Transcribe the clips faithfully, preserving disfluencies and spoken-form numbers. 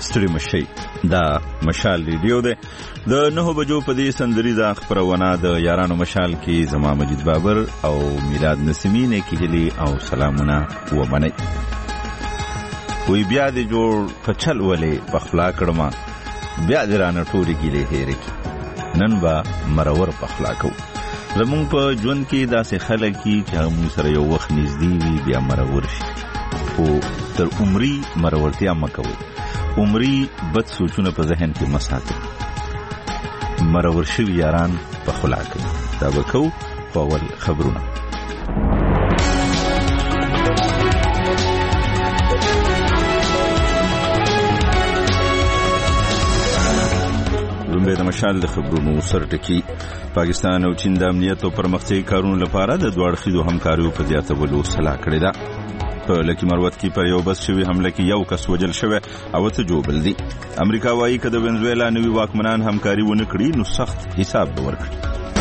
ستړي مشي دا مشال ریډیو ده د نهو بجو په دې سندریزه خبرونه د یارانو مشال کې زما مجید بابر او میلاد نسیمین کې هلي او سلامونه و منی وی بیا دې جوړ پچل ولې پخلا کړما بیا دې رانه ټوري ګلې هېره کی نن با مرور پخلا کو زمون په ژوند کې داسې خلک چې هم سره یو وخت نږدې وي بیا مرور شي او تر عمرې مرورتیا مکوي عمرې بد سوچونه په ذهن کې مساتي مرور شوي یاران په خلا کوي دا به کو په اول خبرونه لومړی د مشال د خبرونو سرټکی پاکستان او چین د امنیت او پرمختګ کارونو لپاره د دوه اړخیزو همکاریو په زیاتولو سلا کړې ده په لکی مروت کې پر یو بس شوی حمله کې یو کس وجل شوی او ته جوړل دي امریکا وايي چې د وینزویلا نوي واکمنان همکاري ونه کړي نو سخت حساب به ورکړي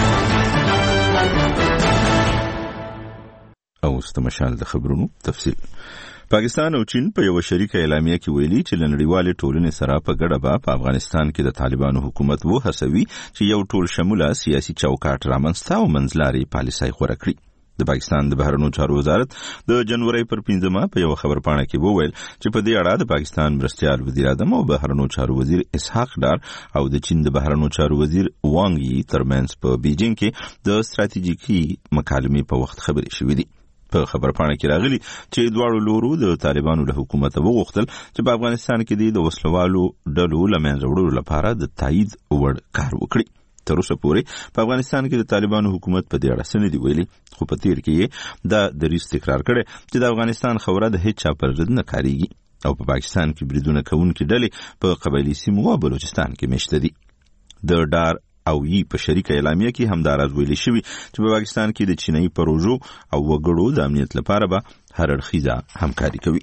او استمشال د خبرونو تفصیل پاکستان او چین په یو شریک اعلامیه کې ویلي چې لنډیواله ټولنې سره په ګډه به په افغانستان کې د طالبانو حکومت وو هڅوي چې یو ټول شموله سیاسي چوکاټ رامنځته او منځلاري پالیسۍ غوره کړي د پاکستان د بهرنیو چارو وزارت د جنوري پر پنځمه په یو خبرپاڼه کې وویل چې په دې اړه د پاکستان مرستيال وزیر اعظم او بهرنیو چارو وزیر اسحاق ډار او د چین د بهرنیو چارو وزیر وانګ یي ترمنځ په بیجینګ کې د ستراتیژیکي مکالمې په وخت خبرې شوې دي په خبرپاڼه کې راغلي چې دواړو لورو د طالبانو له حکومت وغوښتل چې په افغانستان کې د وسلوالو ډلو لمنځه وړلو لپاره د تایید وړ کار وکړي تر اوسه پورې په افغانستان کې د طالبانو حکومت په دې اړه څه نه دی ویلي خو په تیر کې دا دریځ تکرار کړي چې د افغانستان خوره د هیڅ چا پر ضد نه کاریږي او په پاکستان کې بریدونه کوونکي ډلې په قبایلي سیمو او بلوچستان کې مشته دي د ډار او یي په شریک اعلامیه کې همدارز ویلي شوی چې په پاکستان کې د چینایي پروژو او وګړو د امنیت لپاره به هر اړخیزه همکاري کوي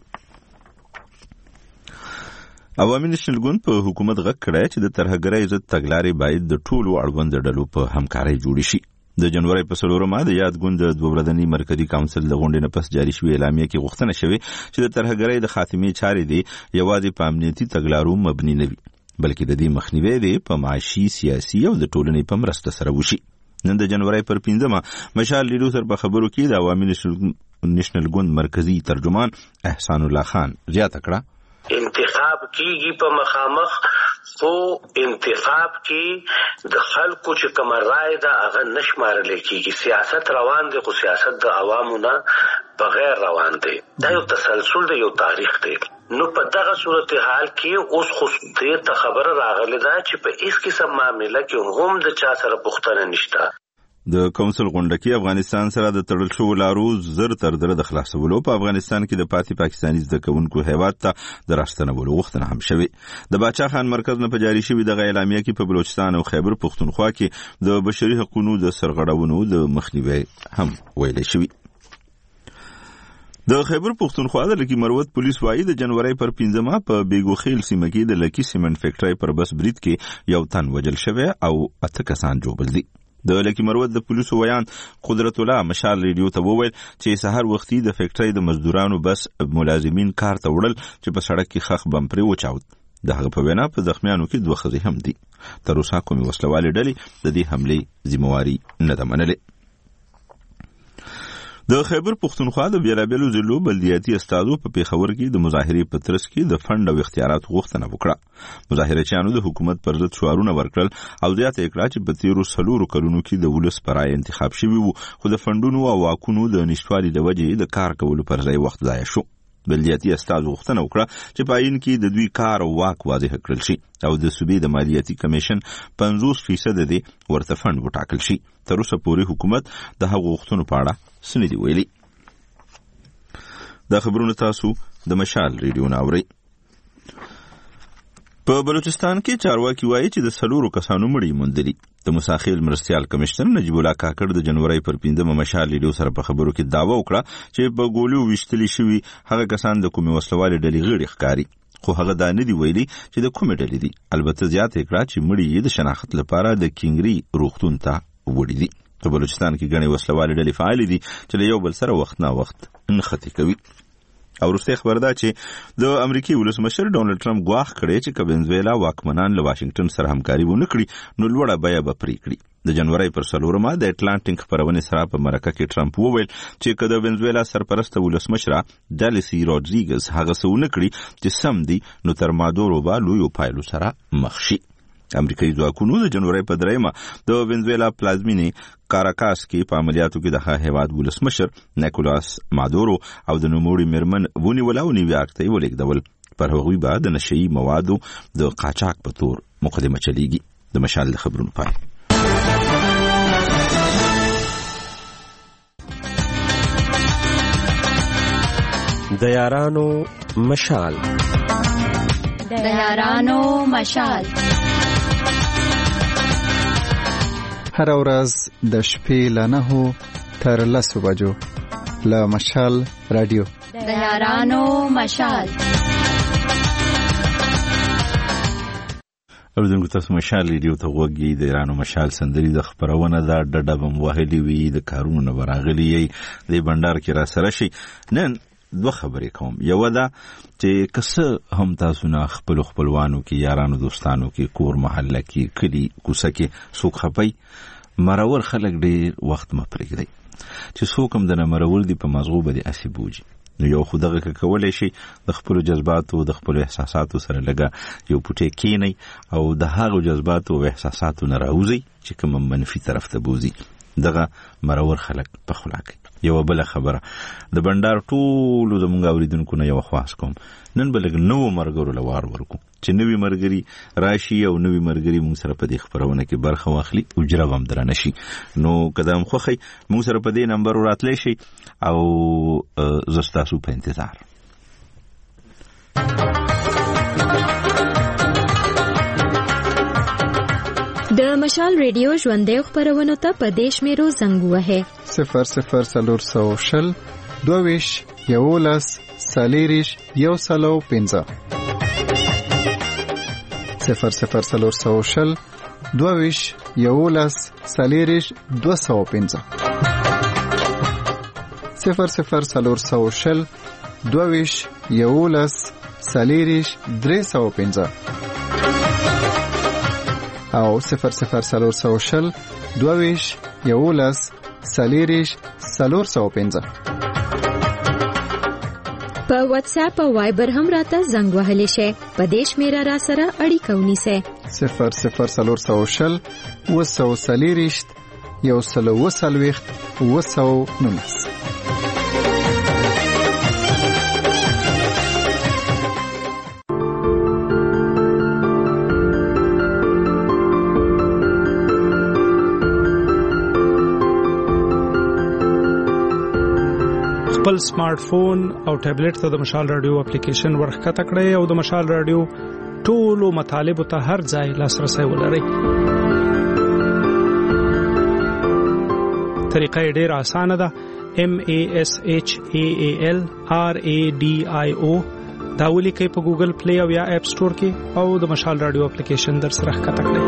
عوامي نېشنل ګوند په حکومت غږ کړی چې د ترهګرۍ ضد تګلارې باید د ټولو اړوند ډلو په همکارۍ جوړې شي د جنوري په څلورمه د یاد ګوند د دوه ورځني مرکزي کونسل د غونډې نه پس جاري شوې اعلامیه کې غوښتنه شوې چې د ترهګرۍ د خاتمې چارې دي یوازې په امنیتي تګلارو مبني نه وي بلکې د دې مخنیوی دی په معاشي سیاسي او د ټولنې په مرسته سره وشي نن د جنوري پر پنځمه مشال لیدو سره په خبرو کې د عوامي نېشنل ګوند مرکزي ترجمان احسان الله خان زیاته کړه انتخاب کیږي په مخامخ خو انتخاب کې د خلکو چې کوم رائے ده هغه نشمارل کیږي سیاست روان دي خو سیاست د عوامو نه بغیر روان دي دا یو تسلسل دی یو تاریخ دی نو په دغه صورتحال کې اوس خو دې ته خبره راغله دا چې په هیڅ قسم معاملې کې هم د چا سره پوښتنه نشته د کونسل غونډه کې افغانستان سره د تړل شوو لارو زر تر در د خلاصولو په افغانستان کې د پاتې پاکستاني زده کوونکو هیواد ته د راستنولو غوښتنه هم شوې د باچا خان مرکز نه په جاري شوې دغه اعلامیه کې په بلوچستان او خیبر پختونخوا کې د بشري حقوقو د سرغړونو د مخنیوي هم ویل شوې د خیبر پختونخوا د لکی مروت پولیس وايي د جنوري پر پنځمه په بیګوخیل سیمه کې د لکی سیمنټ فیکټرۍ پر بس برید کې یو تن وجل شوی او اته کسان جوړل دي د لکی مروت د پولیسو ویان قدرت الله مشال ریډیو ته وویل چې سحر وختي د فیکټرۍ د مزدورانو بس ملازمین کار ته وړل چې په سړک کې خخ بم پرې وچاود د هغه په وینا په زخمیانو کې دوه ښځې هم دي تر اوسه کومې وسلوالې ډلې د دې حملې ذمہواري نه ده منلې د خیبر پختونخوا د بیلابیلو ضلعو بلدیاتي استادو په پیښور کې د مظاهرې په ترڅ کې د فند او اختیارات غوښتنه وکړه مظاهرچیانو د حکومت پر ضد شعارونه ورکړل او زیاته کړه چې په تیرو څلورو کلونو کې د ولس پر رای انتخاب شوی وو خو د فندونو او واکونو د نشټوالي د وجې د کار کولو پر ځای وخت ضایع شو بلدیاتي استاد غوښتنه وکړه چې په عین کې د دوی کار او واک واضح کړل شي او د صوبې د مالیاتي کمیشن پنځوس فیصد دی ورته فند وټاکل شي تر اوسه پورې حکومت د هغو غوښتنو په اړه څه نه دي ویلي دا خبرونه تاسو د مشال ریډیو نه اورئ په بلوچستان کې چارواکي وایي چې د سلورو کسانو مړي موندلي د مساخیل مرستيال کمشنر نجیب الله کاکړ د جنوري پر پنځمه مشال ریډیو سره په خبرو کې داوا وکړه چې په ګولیو وشتلی شوی هغه کسان د کومې وسلوالې ډلې غړي ښکاري خو هغه دا نه دی ویلي چې د کومې ډلې دي البته زیاته کړه چې مړي د شناخت لپاره د کینګري روغتون ته وړي دي په بلوچستان کې غني وسلوالې ډلې فعال دي چې له یو بل سره وخت نه وخت نښتې کوي او وروسته خبر ده چې د امریکای ولسمشر ډونالد ټرمپ ګواښ کړی چې که وینزویلا واکمنان له واشنگټن سره همکاري ونه کړي نو لوړه بیه به پرې کړي. د جنوري پر څلورمه د اټلانټیک خبرونې سره په مرکه کې ټرمپ وویل چې که د وینزویلا سرپرست ولسمشره ډالسی روډریګز هغه څه ونه کړي چې سم دي نو تر مادورو به لویو پایلو سره مخ شي. امریکایي ځواکونو د جنوري په دریمه د وینزویلا پلازمینې کاراکاس کې په عملیاتو کې د هیواد ولسمشر نیکولاس مادورو او د نوموړي میرمن ونیوله او نیویارک ته یې ولېږدول. پر هغوی به د نشه یي موادو د قاچاق په تور مقدمه چلیږي. د مشال د خبرونو پای. د یارانو مشال د یارانو مشال هر ورځ د شپې له نهو تر لسو بجو له مشال رادیو د یارانو مشال. اوردونکو تاسو مشال ریډیو ته غوږی. د یارانو مشال سندري د خبرونه دا ډډه بم وهلي وي د کارونو نه براغلي د بندر کې را سره شي. نن دوه خبرې کوم. یو دا چې کسه هم تاسو نه خپل خپلوانو کې یارانو دوستانو کې کور محله کې کلی کوڅه کې څوک خپي مرور خلک ډېر وخت مپرېږدي چې څوک هم د مرور دی په مزغو به دي اسی بوجي. نو یو خو دغه کولای شي د خپل جذباتو د خپل احساساتو سره لګا یو پټه کینی او د هغه جذباتو او احساساتو نه راوځي چې کوم منفي طرف ته بوزي. دغه مرور خلک په خلاک. یو بل خبره د بندر ټولو د مونږ اوریدونکو نه یو خواس کوم. نن بلګ نو مرګرو لوار ورکو چې نوې مرګري راشي او نوې مرګري مونږ سره په دې خبرونه کې برخه واخلي او جراب هم درنه شي. نو قدم خوخي مونږ سره په دې نمبر راتلی شي او زستاسو په انتظار. د مشال ریډیو ژوندې خبرونه ته په دیش میرو زنګ وهه صفر صفر سلور سو شل دوویش یولس سالیریش یو سلو پنځه صفر صفر سلور سو شل دوویش یولس سالیریش دو سو پنځه صفر صفر سلور سو شل دوویش یولس سالیریش درې سو پنځه او صفر صفر سلور سو شل دوویش یولس سالیریش سلور سو پنځه. په واتس اپ او وایبر هم راته زنګ وهلی شي. په دیش میرا را سره اړیکه ونیسه. صفر صفر سلور سو شل وسو سالیریش یو سلو وسلويخت وسو نونس. خپل سمارټ فون او ټابلیټ ته د مشال رادیو اپلیکیشن ورخکته کړئ او د مشال رادیو ټولو مطالب ته هر ځای لاسرسي ولرئ. طریقه ډېره اسانه ده. M A S H A A L R A D I O دا ولیکئ په ګوګل پلی او یا اپ سٹور کې او د مشال رادیو اپلیکیشن در سره ښکته کړئ.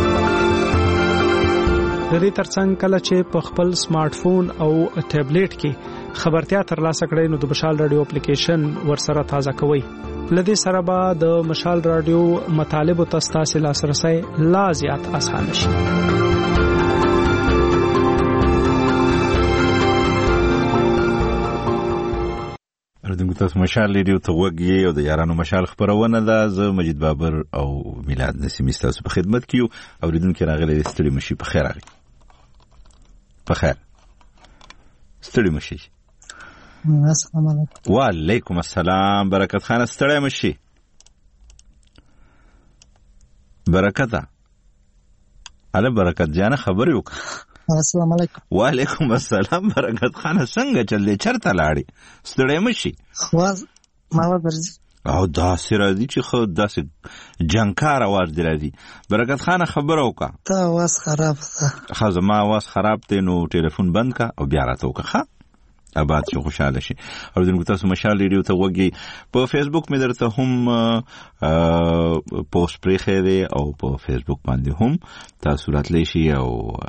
د دې ترڅنګ کله چې په خپل سمارټ فون او ټابلیټ کې خبرتیا ترلاسه کړئ نو د مشال رادیو اپلیکیشن ورسره تازه کوئ. لدې سره به د مشال رادیو مطالب او تاسو لاسرسي لا زیات آسان شي. اردوګو تاسو مشال ریډیو ته وګورئ او د یارانو مشال خبرونه ده. زه مجید بابر او میلاد نسیمی تاسو په خدمت کې یو. اوریدونکو راغلي ستړي مشي په خیر راغلي. په خیر ستړي مشي. السلام علیکم. وعلیکم السلام. برکت خان ستړي مشي. برکت اله برکت جان خبر یو. السلام علیکم. وعلیکم السلام. برکت خان څنګه چلې چرته لاړې ستړي مشي؟ خواز ما ورځي او دا سره دي چې خو داسې جنکار आवाज دی راځي. برکت خان خبر وکا ته आवाज خراب ده. خو زما आवाज خراب دی نو ټلیفون بند کا او بیا راته وکا. آباد شي خوشاله شي. او دغه تاسو مشال ریډیو ته وګي په فیسبوک مې درته هم پوسټ پرې خېده او په فیسبوک باندې هم تاسو راتلی شي او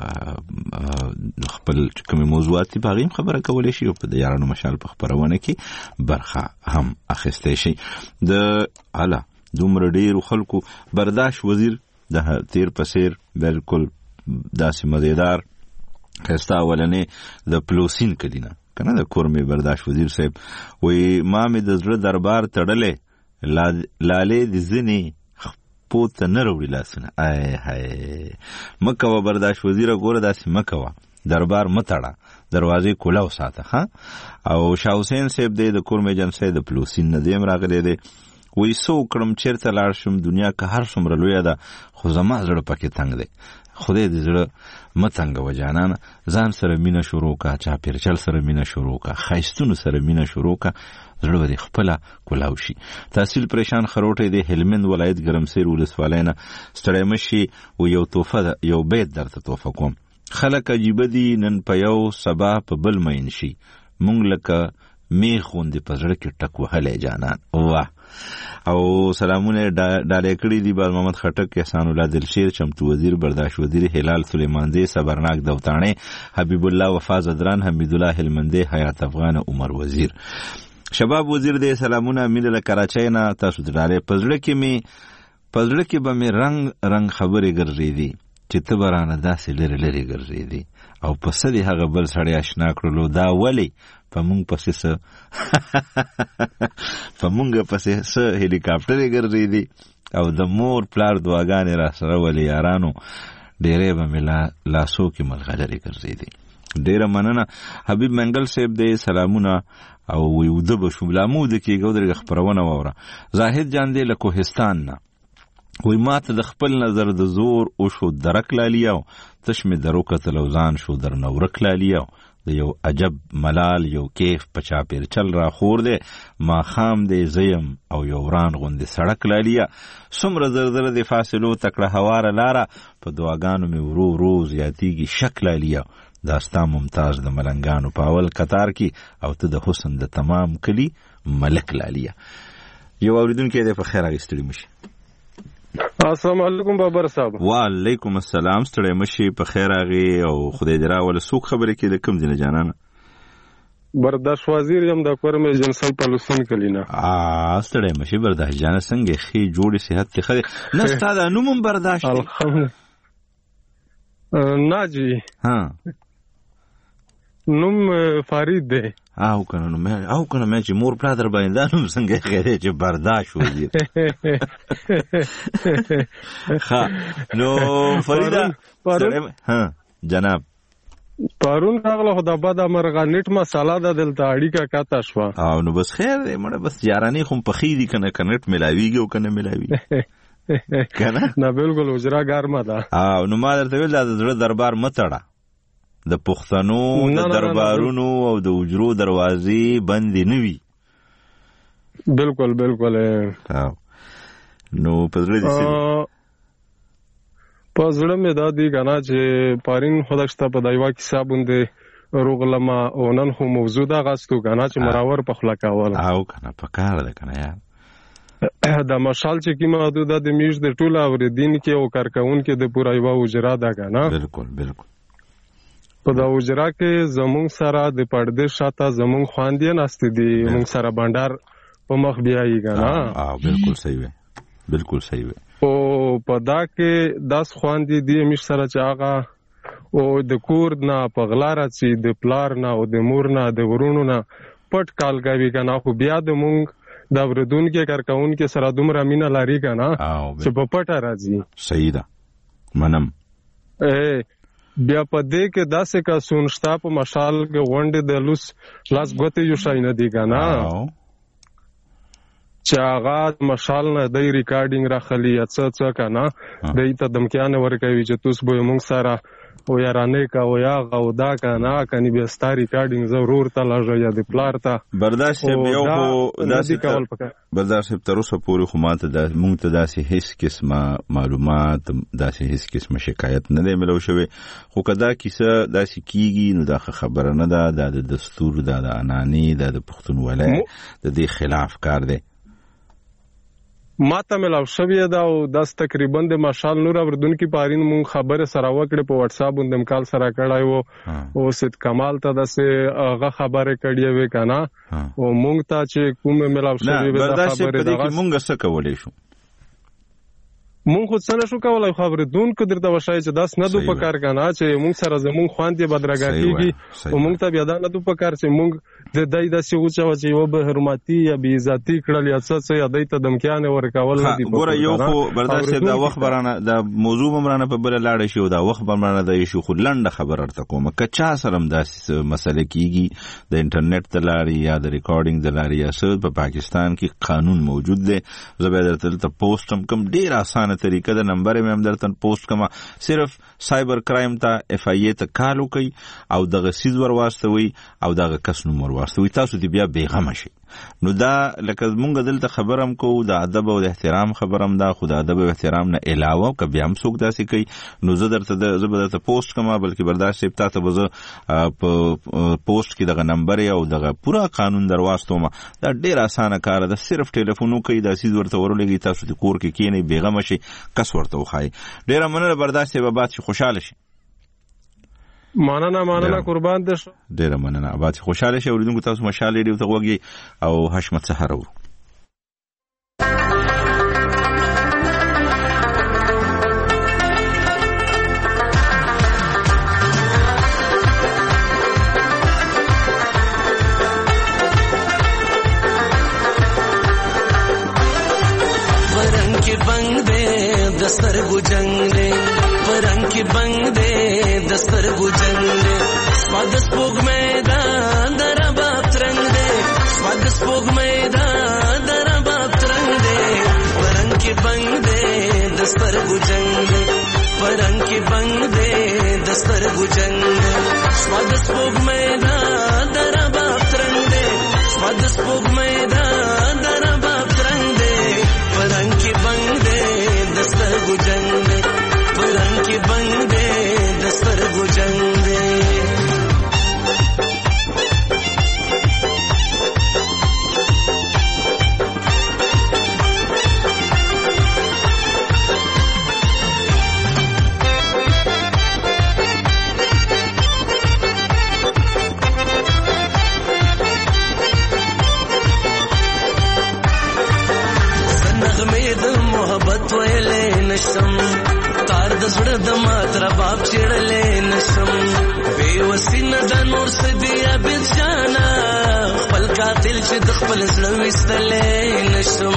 خپل کوم موضوعات په اړه خبره کولای شي او په یارانو مشال په خبرونه کې برخه هم اخیستې شي. د اعلی دومره ډیر خلکو برداشت وزیر د تیر پسیر بالکل داسې مزیدار خستا ولنه د پلوسین کدینه کنه د کورمې برداشت وزیر صاحب وی ما مې د زړه دربار تړلې لاله د زنی پوت نه وروړي لاسنه آی هاي مکه برداشت وزیر ګوره داسې مکه دربار متړه دروازې کولاو ساته ها. او شاه حسین صاحب د کورمې جنسي د پلوسین نه دیم راغلي دي وی سو کړم چیرته لاړ شم دنیا که هر څومره لوی ده خو زما زړه پکې تنگ دی. خدای دې زړه متنګ و جانانه ځان سره مینه شروع کا چا پیرچل سره مینه شروع کا خایستونو سره مینه شروع کا زړه دې خپل کولاو شي. تحصیل پریشان خروټې دې هلمند ولایت ګرمسیر ولسوالینا ستړی مشي او یو توفه یو بیت درته توفه کوم. خلک عجیب دي نن په یو سبا په بل مین شي مونږ لکه می خوندې پزړه کې ټک وهلې جانان. واه او سلامونه ډالې کړی دی باز محمد خټک احسان الله دلشیر چمتو وزیر برداشت وزیر هلال سلیمان دی صبرناک دوتانه حبیب الله وفا زدران حمید الله هلمندی حیات افغان عمر وزیر شباب وزیر دی سلامونه امیر له کراچۍ نه تاسو ډالې پزړه کې می پزړه کې به می رنگ رنگ خبرې ګرځېدي چې ته برانه داسې لری لری ګرځېدي او پس دې هغه بل سړی آشنا کړلو دا ولی پمونږ پسې س پمونږ پسې س هلیکاپټر ګرځېدي او د مور پلار دعاګانې را سره ولې یارانو ډېرې به ملا لاسو کې ملغلرې ګرځېدي. ډېره مننه حبیب منګل صاحب دې سلامونه او ویو د بشملامو د کې ګودر خبرونه وره. زاهد جان دې له کوهستان نه وی ماته د خپل نظر د زور او شو درک لالیاو تشمه درو کتل اوزان شو در نورک لالیاو د یو عجب ملال یو کیف پچا پیر چل را خور دے ما خام دے زیم او یو وران غوندې سړک لالیا سمره زرزر د فاصلو تکړه هواره لاره په دعاګانو می ورو ورو زیاتیږي شک لالیا داستا ممتاز د ملنګانو پاول قطار کی او ته د حسن د تمام کلی ملک لالیا. یو اوریدونکو دې په خیر راغستلی مشي. السلام علیکم بابر صاحب. وعلیکم السلام ستړی مشي په خیر راغی او خدای دې راول سوق خبرې کې د کوم دینه جانانه برداشت وزیر یم د کورمې جنسل پلوسن کلینا. ا ستړی مشي برداشت جان څنګه خې جوړې صحت کې خیر نه ستاده نوم برداشت الحمدلله ناجی ها نوم فرید دی او کنه نو مې او کنه مې چې مور پلار باندې دا نوم څنګه خیره چې برداشت وځي. ها نو فریدا ها جناب پرون راغله خدا باد مرغه نیټ مساله د دلته اړیکه کاته شو او نو بس خیر دی مړه بس یارانی خو په خېدی کنه کنټ ملاویږي او کنه ملاوي کنه نه بالکل اجرا ګرمه ده او نو ما درته ویل دا زړه دربار متړه د پښتنو د دربارونو او د وجرو دروازې بندې نه وي. بالکل بالکل نو پزړه دې سي پزړه مې دا دی کنه چې پارین خداشته په دایوا کې صابوندې روغلما او نن خو موجوده غاستو کنه چې مراور په خلا کاول او کنه په کار ده کنه یار د مشال چې کی محدوده د میش د ټوله اور دین کې او کارکون کې د پورا یو وجرا ده کنه. بالکل بالکل په دا وجرا کې زمون سره د پردې شاته زمون خواندې ناست دي مون سره بندر په مخ بیاي کنه. اه بالکل صحیح وي بالکل صحیح وي او په دا کې داس خواندې دي مش سره چې هغه او د کور نه پغلار چې د پلار نه او د مور نه د ورونو نه پټ کال کوي کنه خو بیا د مونږ دا وردون کې کارکون کې سره دومره مینا لري کنه چې په پټه راځي. صحیح ده منم اے بیا په دې کې داسې کا سونشتا په مشال کې غونډې د لوس لاس غوته یو شای نه دی کنه چې هغه مشال نه د ریکارډینګ راخلی اڅ څ کنه د ته دمکیانه ورکوي چې تاسو به موږ سره او یارانه کا او یا غو دا کنه کني به ستاري ریکارډینګ ضرور ته لاږه یا د پلار ته برداشت یو خو داسې برداشت تر اوسه پورې خو ماته د مونږ ته داسې هیڅ قسمه معلومات داسې هیڅ قسمه شکایت نه دی ملو شوی خو کدا کیسه داسې کیږي نو دا خبره نه ده د دستور د انانی د پښتونولۍ د دې خلاف کار دی ما ته ملاو شوی دا او داس تقریبا د ماشال نور اوردونکو پارین مون خبره سره وکړه په واتس اپ باندې کال سره کړای وو او سید کمال ته داسې هغه خبره کړی وې کنه او مونږ ته چې کوم ملاو شوی دا خبره دا مونږ څه کولای شو مونږ خو څنګه شو کولای خبره دون کو درته وشای چې داس نه دو په کار کنه چې مونږ سره زمون خواندې بدرګاتيږي او مونږ ته بیا دا نه دو په کار چې مونږ د دای داسې اوچا چې و به حرمتي یا بي عزتي کړل یا څه څه یا دای ته دمکیانه ورکول نه دي ګوره یو خو برداشت دا وخت برانه د موضوع ممرانه په بل لاړ شي او دا وخت برانه د شي خو لنډه خبر ارته کوم کچا سره داسې مسله کیږي د انټرنیټ د لاري یا د ریکارډینګ د لاري یا څه په پاکستان کې قانون موجود دی زبردست ته پوسټم کم ډیر آسان طریقه د نمبر مې هم درته پوسټ کما صرف سایبر کرائم ته اف ای ته کالو کوي او دغه سیز ور واستوي او دغه کس نوم ور واستوي تاسو دې بیا بیغمه شي نو دا لکه مونږ دلته خبرم کو د ادب او د احترام خبرم دا خو د ادب او احترام نه علاوه ک بیا هم څوک داسې کوي نو زه درته د زبرته پوسټ کما بلکې برداشت سپتا ته وزه په پوسټ کې دغه نمبر او دغه پورا قانون درواستوم دا ډیر اسانه کار ده صرف ټلیفونو کوي دا سیز ورته ورولېږي تاسو د کور کې کینې بیغمه شي کس ورته وخای ډیر مننه برداشت به بعد شي خوشاله شي ماننه ماننه قربان دې ډیر مننه بعد خوشاله شي اوریدونکو تاسو مشاله دی ته وګي او حشمت سحر وو दस्तर गुजंगले परंग की बंग दे दस्तर गुजंगले स्वाद स्पोग मैदान दरा बाप तरंग दे स्वाद स्पोग मैदान दरा बाप तरंग दे परंग की बंग दे दस्तर गुजंगले परंग की बंग दे दस्तर गुजंगले स्वाद स्पोग मैदान दरा बाप तरंग दे स्वाद स्पोग मैदान दरा बाप तरंग दे परंग की बंग दे दस्तर गुजंग दे परंग की बंग दे दस्तर गुजंग दे तार दसड़ दमात रबाब चिड़ले नशम बेवसी न द नूर से दिया बिच जाना पल का दिल से दखल विस्तले नशम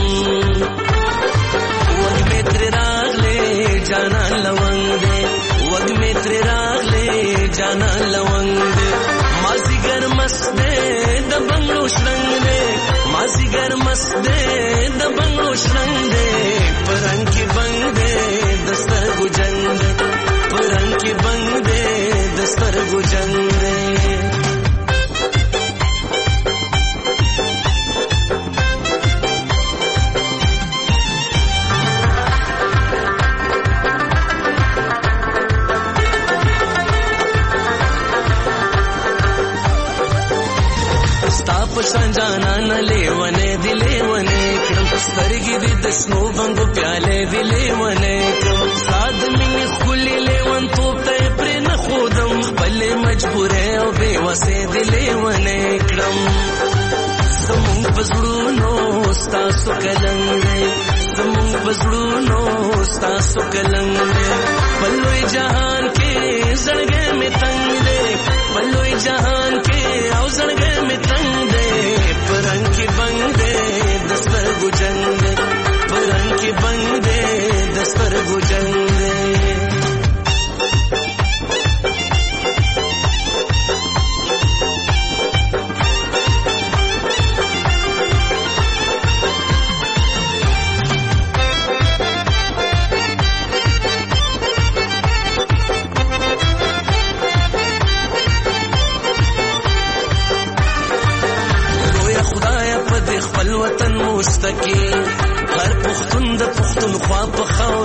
वग में तेरे रागले जाना लवंग दे वग में तेरे रागले जाना लवंग दे मासीगर मस्ते दबंगलो श्रंग दे मासीगर मस्ते दबंगलो श्रंग दे परंग की बंग दे दस्तर गुजंग दे परंग की बंग दे दस्तर गुजंग दे जाना न लेवने दिले वने क्रम स्तरगी दी दस्नो बंगो प्याले दिले वने क्रम साद मिनी खुली लेवन तो ते प्रे न खुदम बल्ले मजबूर है ओ बेवसे दिले वने क्रम समुंग बजड़ूनो स्ता सुकलंगे समुंग बजड़ूनो स्ता सुकलंगे बल्लोई जहान के जड़गे में तंग दे बल्लोई जहान के आओ जड़गे में तंग दे परंग की बंग दे दस्तर गुजंग दे परंग की बंग दे दस्तर गुजंग दे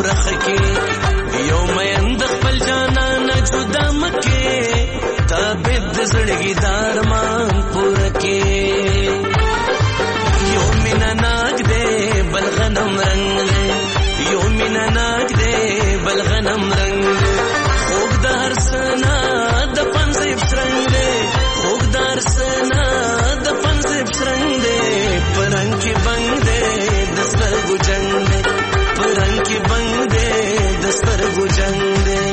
پورخ کې یو مین د خپل جانان جدا مکه تابد زړګي دارمان پور کې یو مینا ناګ دې بل غنم رنگ دې یو مینا ناګ دې بل غنم رنگ دې خوګ دار سنا د پنځه پرنګ دې خوګ دار سنا د پنځه پرنګ دې پرنګ کې بنګ دې دستر ګجنګ دې پرنګ کې بنګ دې دستر ګجنګ دې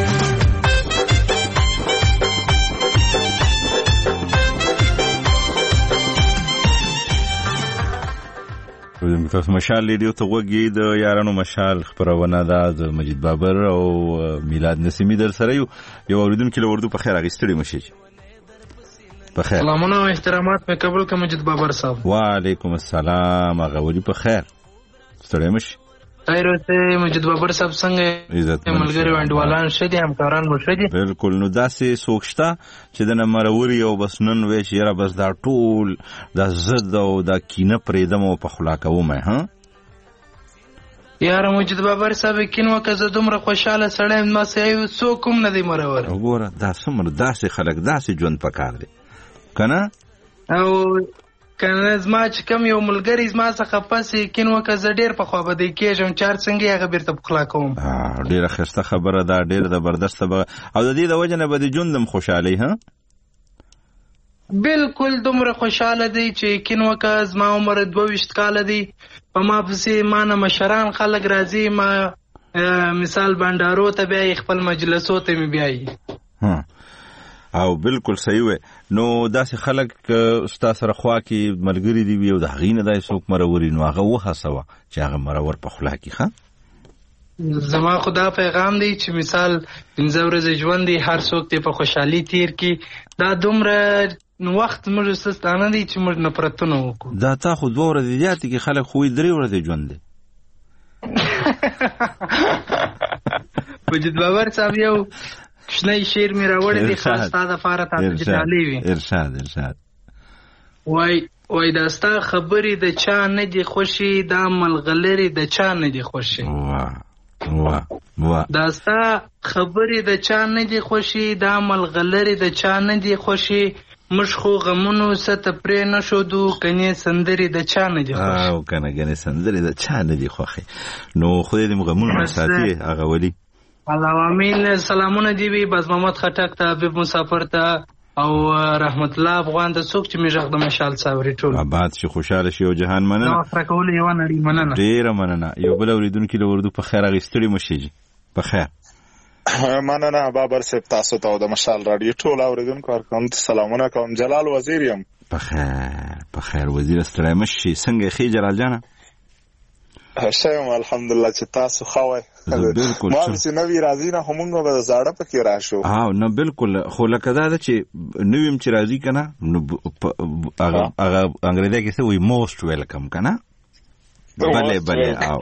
تاسو مشال لیډیو ته وګورئ د یارانو مشال خبرونه ده د مجید بابر او میلاد نسیمی در سره یو یو اوریدونکو له اردو په خیر اغستړي مشي په خیر سلامونه او احترامات په قبول ک مجید بابر صاحب وعلیکم السلام هغه ولي په خیر ستړي مشي خیر اوسه مجید بابر صاحب څنګه ملګری وانډوالان شدي همکاران مو شدي بالکل نو داسې سوکشتا چې د نمروري او بس نن وې چې را بس دا ټول د زد او د کینه پرېدم او په خلا کوم ها یار مجید بابر صاحب کینو کزه دومره خوشاله سړی ما سې سو کوم نه دی مرور وګوره دا سمر داسې خلک داسې ژوند پکار دی کنه او کنه زما چې کم یو ملګری زما څخه پسې کینو کزه ډیر په خو بده کېږم چار څنګه هغه بیرته بخلا کوم ډیره خسته خبره ده ډیره زبردست او د دې د وجه نه به د ژوندم خوشاله ها بالکل دومره خوشاله دی چې کینو کز ما عمر دوه کال دی په ما پسې ما نه مشران خلک راځي ما مثال بندارو ته بیا خپل مجلسو ته می بیاي ها او بالکل صحیح و نو داسې خلک استاد سره خوا کې ملګری دی وي او د غینه دای څوک مروري نو هغه وهڅوه چې هغه مرور په خلا کې ښه زما خدا پیغام دی چې مثال پنځه ورځې ژوند دی هر څوک ته په خوشحالي تیر کی دا دومره وخت موږ ستانه دی چې موږ نفرتونه وکړو دا تا خو دوه ورځې زیاتې کې خلک خو درې ورځې ژوند دی مجید بابر صاحب یو شنای شیر می راوړی دی خاص تا د فاره تاسو جالي وي ارشاد ارشاد وای وای دا ستا خبرې د چا نه دی خوشي دا ملغلری د چا نه دی خوشي واه واه واه دا ستا خبرې د چا نه دی خوشي دا ملغلری د چا نه دی خوشي مش خو غمونو ست پرې نشودو کني سندري د چا نه دی خوشي او کنه کنه سندري د چا نه دی خوشي نو خو دې غمونو ساتي هغه ولي الله امين سلامونه دی وی باز محمد خټک ته حبيب مسافر ته او رحمت الله افغان ته څوک چې میژغ د مشال صبري ټول آباد شي خوشاله شي او جهان مننه نو فکر کول یو نه مننه ډیر مننه یو بل اوریدونکو له اردو په خیر اغستړي مشي په خیر مننه بابر صاحب تاسو ته د مشال رادیو ټول اوریدونکو کوم سلامونه کوم جلال وزیر یم په خیر په خیر وزیر ستړي مشي څنګه خي جلال جان شایم الحمدلله چې تاسو خوای بالکل ما چې نوی راځي نه همغه به زړه پکې راشو ها نه بالکل خو لکه دا چې نویم چې راځي کنه هغه هغه انګریزي کې څه وي موست ویلکم کنه بله بله او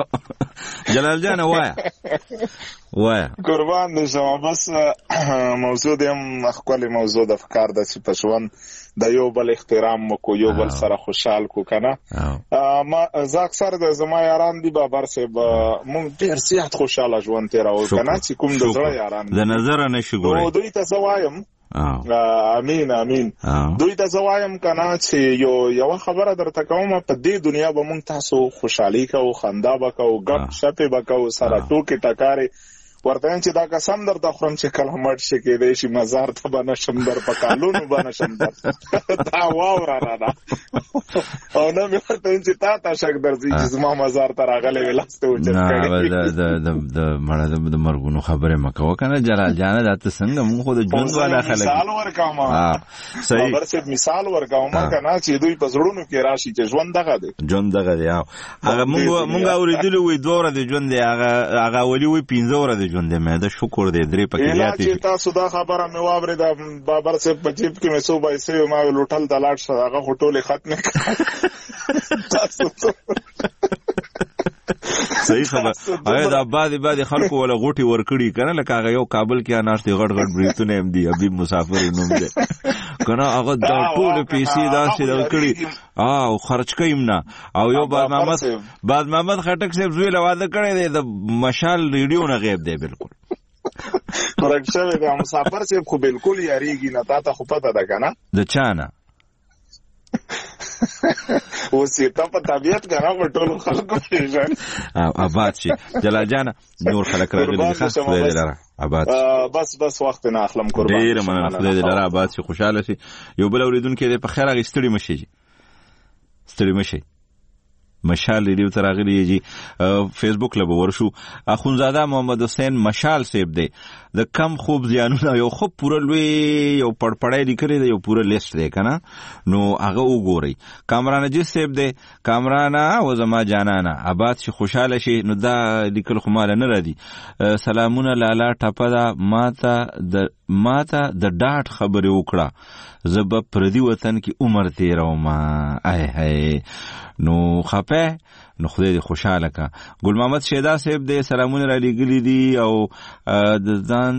جلال جان وایا وایا قربان نشم بس موضوع دیم خپل موضوع د فکر د چې پښون د یو بل احترام کو یو بل سره خوشحال کو کنه ما زه اکثر د زما یاران دی بابر صاحب مونږ ډیر زیات خوشاله ژوند تیراو کنه چې کوم د زړه یاران د نظر نه شي ګوري نو دوی ته زوایم امين امين دوی ته زوایم کنه چې یو یو خبره درته کوم په دې دنیا به مونږ تاسو خوشحالي کوو خندا وکاو غپ شپه وکاو سره ټوکې ټکارې ورته چې دا قسم درته خورم چې کله مړ شي کې دی شي مزار ته به نشم در په کالونو به نشم در دا واوره نه ده او نه مې ورته چې تا ته شک درځي چې زما مزار ته راغلی وي لاس ته اوچت کړی د مړه د مرګونو خبرې مه کوه که نه جلال جانه دا ته څنګه مونږ خو د ژوند والا خلک مثال ورکوم خبر صاحب مثال ورکوم که نه چې دوی په زړونو کې راشي چې ژوند دغه دی ژوند دغه دی هغه مونږ اورېدلي وي دوه ورځې ژوند دی هغه ولي وي پنځه ورځې ژوند دی مې دا شکر دی درې پکې زیاتې چې تاسو دا خبره مې واورېده بابر صاحب په جیب کې مې څو پیسې ما لوټل د لاټ هغه خو ټولې ختمې کړې تاسو صحیح خبر. هغه د بعضې بعضې خلکو ولا غوټې ورکړي کنه، لکه هغه یو کابل کې ناست غټ غټ بریتونه هم دي، حبیب مسافر نوم دی کنه، هغه د ټول پیسې داسې ورکړي او خرج کیم نه. او یو بعد محمد بعد محمد خټک صاحب زوی له واده کړی دی د مشال ریډیو نه غیب دی بالکل. ورک شوی دی مسافر صاحب خو بالکل یاریږي نه، تا ته خو پته ده کنه د چا نه اوس یې ته په طبیعت کنه په ټولو خلکو پیژنې. آباد شي جلال جانه، نور خلک راغلي دي ښه، خدای دې لره آباد. بس بس وخت نه اخلم قربان. ډېره مننه، خدای دې لره آباد شي، خوشحاله شي. یو بل اورېدونکی دی په خیر هغې ستړي مه شي جي، ستړي مه شي. مشال ریډیو ته راغلی جی، فیسبوک له به ورشو. اخونزاده محمد حسین مشال صاحب دی د کم خوب زیانونه یو خوب پوره لوی یو پړپړی لیکلی دی، یو پوره لیست دی که نه، نو هغه وګورئ. کامران جیس صاحب دی، کامرانه و زما جانانه آباد شي خوشحاله شي. نو دا لیکل خو ماله نه راځي. سلامونه لالا ټپه ده، ماته د ماته د ډاډ خبرې وکړه، زه به پردي وطن کې عمر تېرومه. ای هی نو خپه، نو خدای دې خوشحاله که. ګل محمد شیدا صاحب دې سلامونه را لیږلي دي او د ځان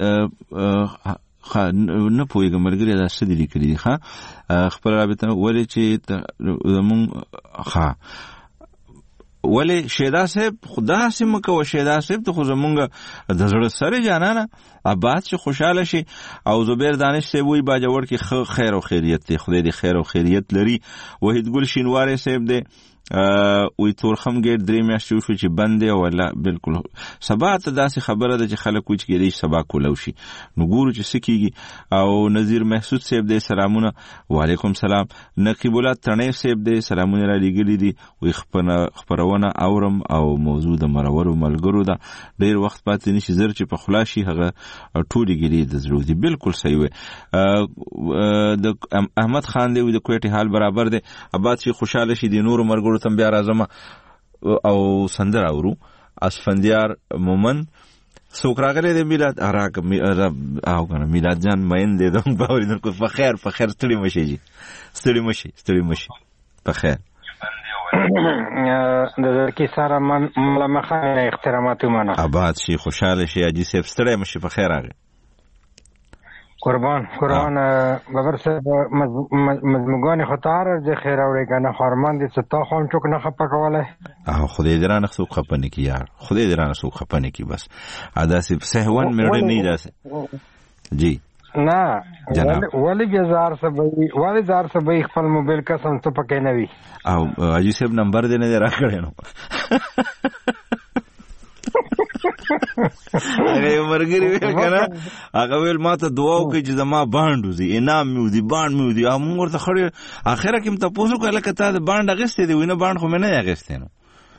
نه پوهېږم ملګري دا څه دي لیکلي دي ښه خپله رابطه ولې چې زمونږ ښه ولې شیدا صاحب خدا سي مه کوه، شیدا صاحب ته خو زمونږ د زړه سره جانانه آباد شي خوشحاله شي. او زبیر دانش صاحب وایي باجوړ کې خیر او خیریت دی، خدای دې خیر او خیریت لري. وحید ګل شینواری صاحب دی وی تورخم ګیټ درې میاشتې وشو چې بند دی، ولا بالکل سبا ته داسې خبره ده چې خلک وایي چې کېدای شي سبا کولو شي، نو ګورو چې څه کېږي. او نظیر محسود صاحب دی سلامونه، وعلیکم سلام. نقیب الله تڼیف صاحب دی سلامونه را لیږلي دي، وایي خپرونه اورم او موضوع د مرورو ملګرو ده، ډېر وخت پاتې نشي، زر چې په خلا شي هغه ټولې ګیلې د زړه دي. بالکل صحیح وي. د احمد خان دی وایي د کویټې حال برابر دی، آباد شي خوشحاله شي. د نورو ملګرو تم بیا راځم او سندر اورو. اسفندیار مومن څوک راغلی دی؟ میلاد راک او کنه میلاد جان مین دی دم باورین کو په خیر په خیر ستړي مشي جی، ستړي مشي ستړي مشي په خیر. د زړکی سره من ملمخه احترامات منه. آباد شي خوشاله شي اجي صاحب ستړي مشي په خیر راغی. قربان قربان بابر صاحب مزمگان خطر د خیر اوري کنه خارمان دي ستا خام چوک نه خپه کوله. اه خدای دې رانه څوک خپه نه کی یار، خدای دې رانه څوک خپه نه کی بس ادا سي سهون مړ نه داسه جی نه ولی بازار سبي ولی زار سبي خپل موبایل قسم ته پکې نه وي. او اجي صاحب نمبر دې نه راکړې نو هغه مرګري ویل کنه، هغه ویل ماته دعا وکړي چې زما باند وزي، انعام مې ودي، باند مې ودي. هم ورته خړې اخره کې م تاسو کله کته د باند اغستې دی وینه باند خو مې نه اغستې نو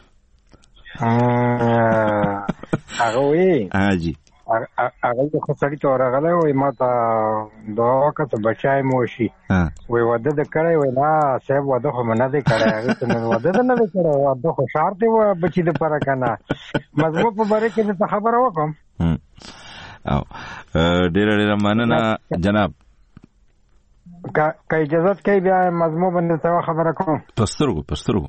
هغه وی اجي هغه خو سړی ته راغلی وای ماته دعا وکړه بچای مو شي، وای واده د کړی وای نه صاحب واده خو نه دی کړی، هغه ته واده نه دی کړی، واده خو شار دی و بچی د پره کنه مزمو په باره کې ته خبره وکم. او ډیر ډیر مننه جناب، کا اجازه کوي بیا مزمو باندې څه خبره کوم. پسترګو پسترګو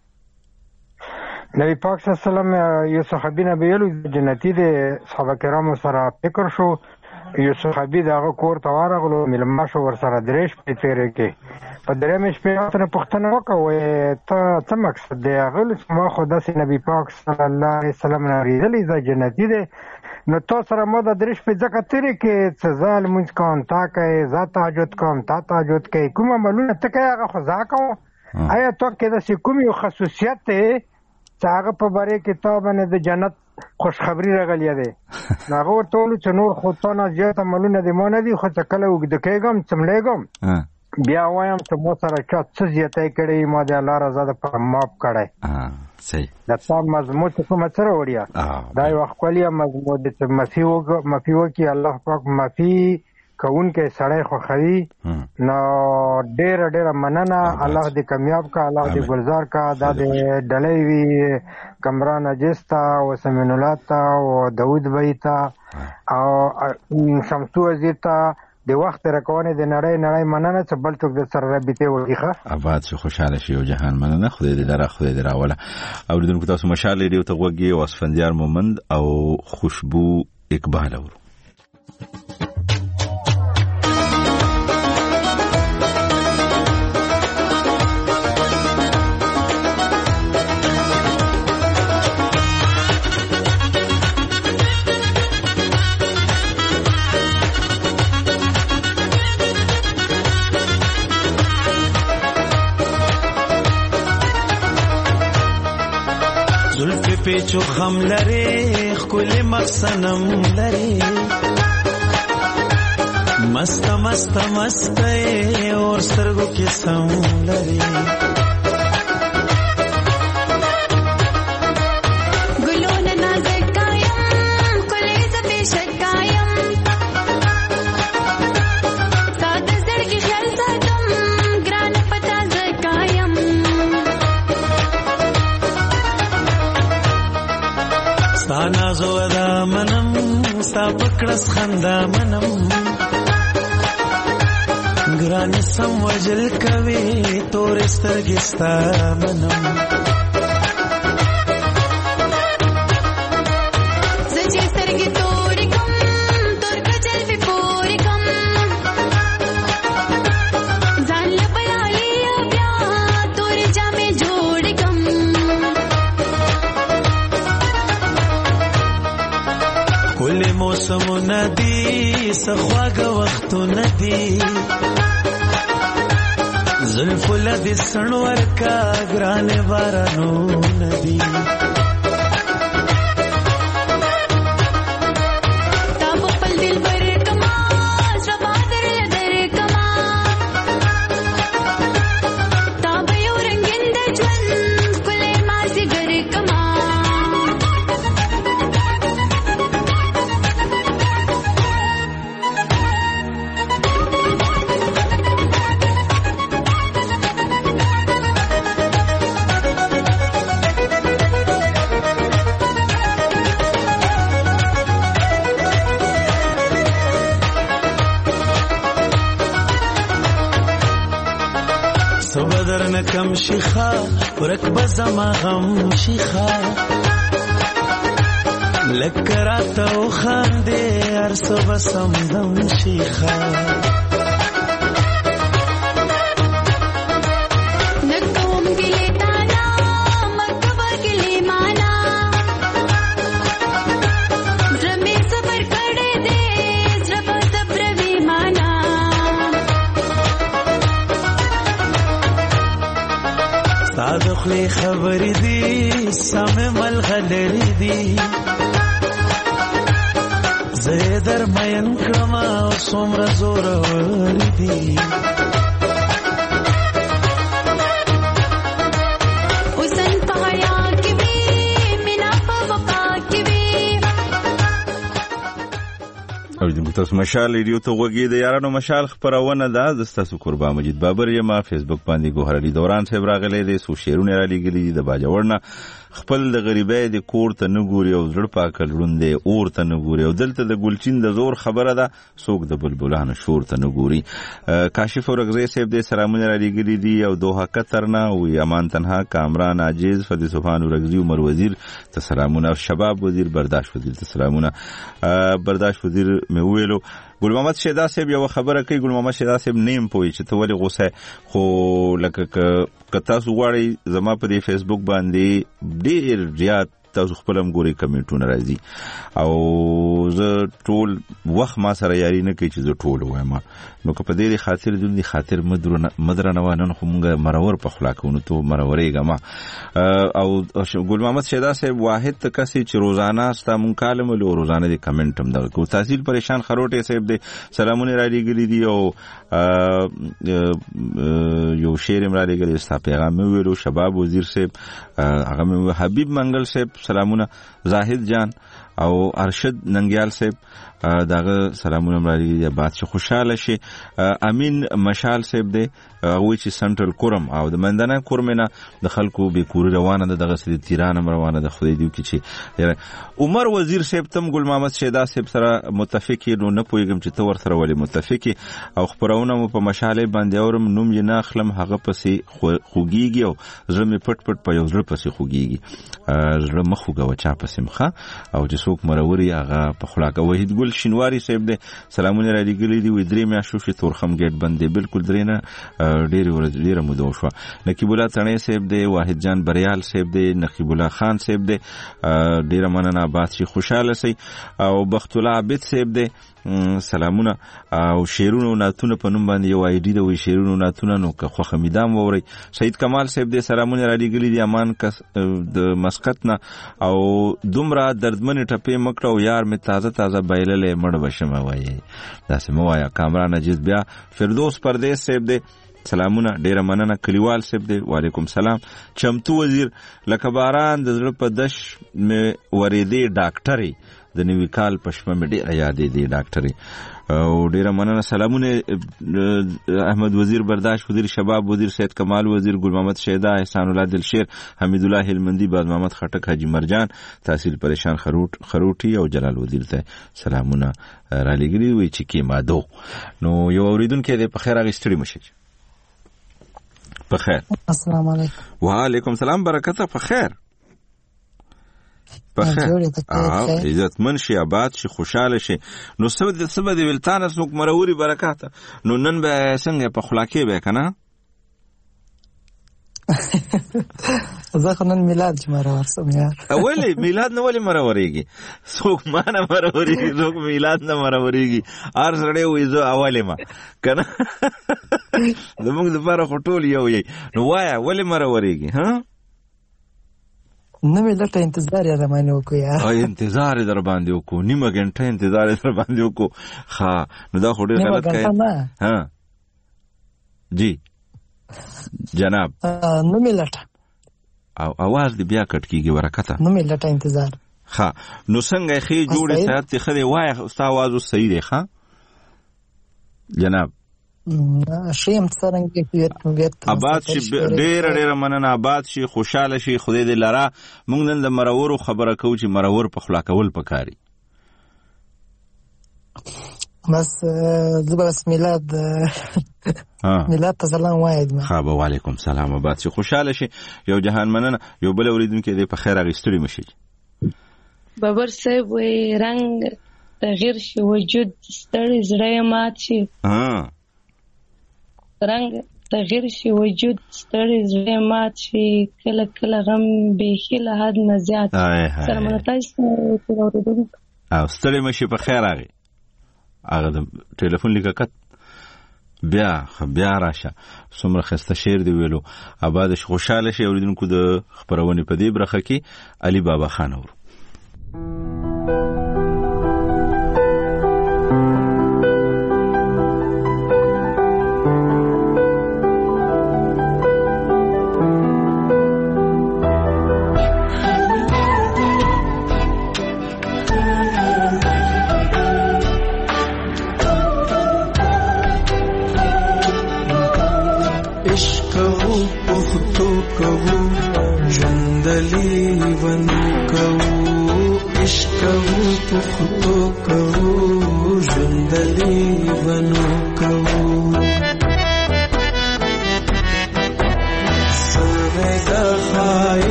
نبی پاک صلی الله علیه وسلم یو صحابي نه ویلو جنتی د صحابه کرامو سره فکر شو، یو صحابي دغه کور ته ورغلو ملما شو ور سره درېش په تیرې کې په درې مش په تر پښتنه وکوي ته څه مقصد دی؟ هغه ما خدا سي نبی پاک صلی الله علیه وسلم نه ریدلې ز جنتی دی، نو تو سره مو د درېش په ځکه تیرې کې څه ظالم کوم تا کوي ذات تهجد کوم تا تهجد کوي کوم عملونه ته کوي هغه خدا کوم. آیا تو کې د کوم یو خصوصیت ته هغه په باره کې تا باندې د جنت خوشخبری راغلی دی؟ هغه ورته ویل چې نور خو تا نه زیات عملونه دې ما نه دي، خو چې کله اوږده کېږم څملېږم بیا وایم چې مو سره چا څه زیاتی کړی ما د الله رضا دپاره معاف کړی. د تا مضمون چې کومه څه راوړي دا یوه ښکلې مضمون دی چې معافي وکړي الله پاک معافي کوونکی سړی خوښوي. نو ډېره ډېره مننه، الله دې کامیاب کا، الله دې ګلزار کا. دا د ډلۍ وي کمران عجیز ته او سمین الله ته او داود بھائی ته او شمسو عزیز ته د وخت رکونه د نړۍ نړۍ مننه چې بل څوک د سره رابطه وړيخه آباد شو خوشاله شي او جهان مننه خدای دې لاره خدای دې راوله او دونکو تاسو مشال ریډیو ته وګورئ او اسفندیار مومند او خوشبو اقبال اورو پیچو خم لري خل مخسنم لري مست مست مست اور سترګو کې سم لري ګلونه نازک کایم کله زبې شکایم ساده زړګي خیال ساتم ګران پتا زکایم سانا زودا منم ستا پکړس خندا منم ګران سم وجل کوي تور سترګې ستا منم سچې سترګې تور کوم تور کجل په پور کوم ځان له پیالي بیا تور جامې جوړ کوم کل موسم ندی سخواګ وخت ندی زلف لدی سنور کا ګران بارانو ندی تاب خپل دل پر کما زبا در لدر کما تاب یو رنگین د ژوند کل مازی ګر کما کم شيخه ورکب زما غم شيخه لکرات او خاندې ارسو بسم دم شيخه نکوم ګلې تانا مکبر ګلې مانا زمې صبر کړې دې زړه صبر وی مانا دخلی خبری دی سامه ملغلری دی زیدر مین کرما و سمر زور وری دی حسن پایا کی بی مینا پا وقا کی بی او دغه تاسو مشال ریډیو ته وګورئ د یارانو مشال خبرونه ده د تاسو قربان مجید بابر یم فیسبوک باندې ګوهر علي دوران صاحب راغلی دی سو شیرونه را لګلی د باجوړنه خپل د غریبۍ د کور ته نه ګوري او زړه پاکل روندې اور ته نه ګوري او دلته د ګلچین د زور خبره ده څوک د بلبلانو شور ته نه ګوري کاشف اورغزی صاحب د سلامونه را لګلی دی او دوه کترنا او امان تنها کامران عاجز فدی سبحان اورغزی عمر وزیر ته سلامونه شباب وزیر برداشت وزیر ته سلامونه برداشت وزیر مې ویلو ګل محمد شیدا صاحب یو خبره کوي ګل محمد شیدا صاحب نیم پوي چې ته ولې غوسه خو لکه ک تاسو غواړئ زما په دې فیسبوک باندې ډیر زیات تاسو خپلم ګوري کمنټونه راځي او زه ټول وخت ما سره یاري نه کوي چې زه ټول وایم نو که په دې خاطر دې خاطر مدرنه مدرنه وانه خو مونږه مرور په خلاقونو ته مرورېګه ما او ګل محمد شیدا صاحب واحد کسي چې روزانه ستا مون کالم له روزانه دې کمنټ هم دا کو تحصیل پریشان خروټه صاحب دې سلامونه را لګلې دي او یو شعر را لګلې ستا پیغام ویلو شباب وزیر صاحب هغه حبیب منګل صاحب سلامونه زاهد جان او ارشد ننګیال صاحب داغه سلامونه مراړي یا باد چې خوشاله شي. امین مشال صاحب دی وی چې سنټرل کورم او د مندنه کورمنه د خلکو به کور روانه ده دغه سړي تیران روانه ده خدای دی چې عمر وزیر صاحب تم ګل محمد شیدا صاحب سره متفق نو نه پویګم چې تور سره ولی متفق او خبرونه مو په مشاله باندې اورم نوم یې نه خلم هغه پسې خوګيږي او زمې پټ پټ په یو ځل پسې خوګيږي زړه مخوګه وچا پسې مخه او چې څوک مروري هغه په خلاقه وحید ګل شینواری صاحب دی سلامونه را لګلې دی و درې میا شو چې تورخم گیټ بندې بالکل درینه ډېر ورځ ډېر مو شو. نقیب الله تڼې صاحب دی واحد جان بریال صاحب دی نقیب الله خان صاحب دی ډېر مننه آباد شي خوشاله سي او بخت الله عابد صاحب دی سلامونه او شیرونو ناتونه په نوم باندې یو آی ډی د وی شیرونو ناتونه نو که خو خمیدام ووري. سید کمال صاحب دی سلامونه را لګلې دی امان کس د مسقط نه او دومره دردمن ټپې مکړو یار می تازه تازه بایللې مړ بشم وایي داسې مو وایا کامران نجیب بیا فردوس پردیس صاحب دی سلامونه ډیره مننه. کلیوال صاحب دی وعلیکم سلام. چمتو وزیر لکه باران د زړه په دش می ورېدې ډاکټري د نوی کال پښمه مې ډیره یادې دی ډاکټري او ډیره مننه. سلامونه احمد وزیر برداشت وزیر شباب وزیر سید کمال وزیر ګل محمد شیدا احسان الله دلشیر حمید الله هلمندی باز محمد خټک حاجی مرجان تحصیل پریشان خروټ خروټي او جلال وزیر ته سلامونه را لګري وي چې کې مادو نو یو اوریدونکو دې په خیر اغستړي مشه په خیر. السلام علیکم. وعلیکم السلام برکت په خیر په خیر او عزت من شي آباد شي خوشاله شي نو سبد سبد ولتان سنوک مروري برکات نو نن به څنګه په خلاکه به کنه زه خو نن میلاد چې مرور سم یار اولی میلاد نه ولی مروريږي څوک ما نه مروريږي څوک میلاد نه مروريږي ار سره وې زه اولی ما کنه زموږ لپاره خټول یو یی نو وایا ولی مروريږي ها نو مې لټه انتظار یې رمانه وکړ یا او انتظار در باندې وکړو نیمه غنټه انتظار در باندې وکړو ها نو دا خو ډېر غلط کړی ها جی جناب نو مې لټه او आवाज دې بیا کټ کیږي ورکته نو مې لټه انتظار ها نو څنګه خې جوړې سات خې وای ستا आवाज صحیح دی ها جناب شیم څنګه کې ویت آباد شي ډېر ډېر مننه آباد شي خوشاله شي خدای دې لرا مونږ نن د مرور خبره کوو چې مرور په خلا کول پکاري بس زبرس میلاد میلاد ته سلام وایم ها به وعلیکم سلام آباد شي خوشاله شي یو جهان مننه یو بل اوریدونکو دې په خیر اغستړي مشي بابر صاحب وې رنگ تغیر شي وجود ستړي زړه مات شي ها رنگ تغیر شي وجود ستړي زړه مات شي کله کله غم به خله حد نه زیات سلام تاسو ته اوریدونکو او ستړي مشي په خیر اغي هغه د ټلیفون لیککت بیا بیا راشه څومره خسته شعر دی ویلو آباد خوشاله شي اوریدونکو د خبرونه په دې برخه کې علي بابا خان اور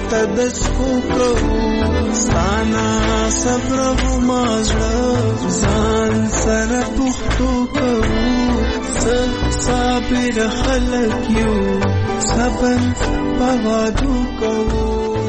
ته د سکو کوو ستانا صبر و مازړه ځان سره پښتو کوو صابر خلک یو صبر په وادو کوو.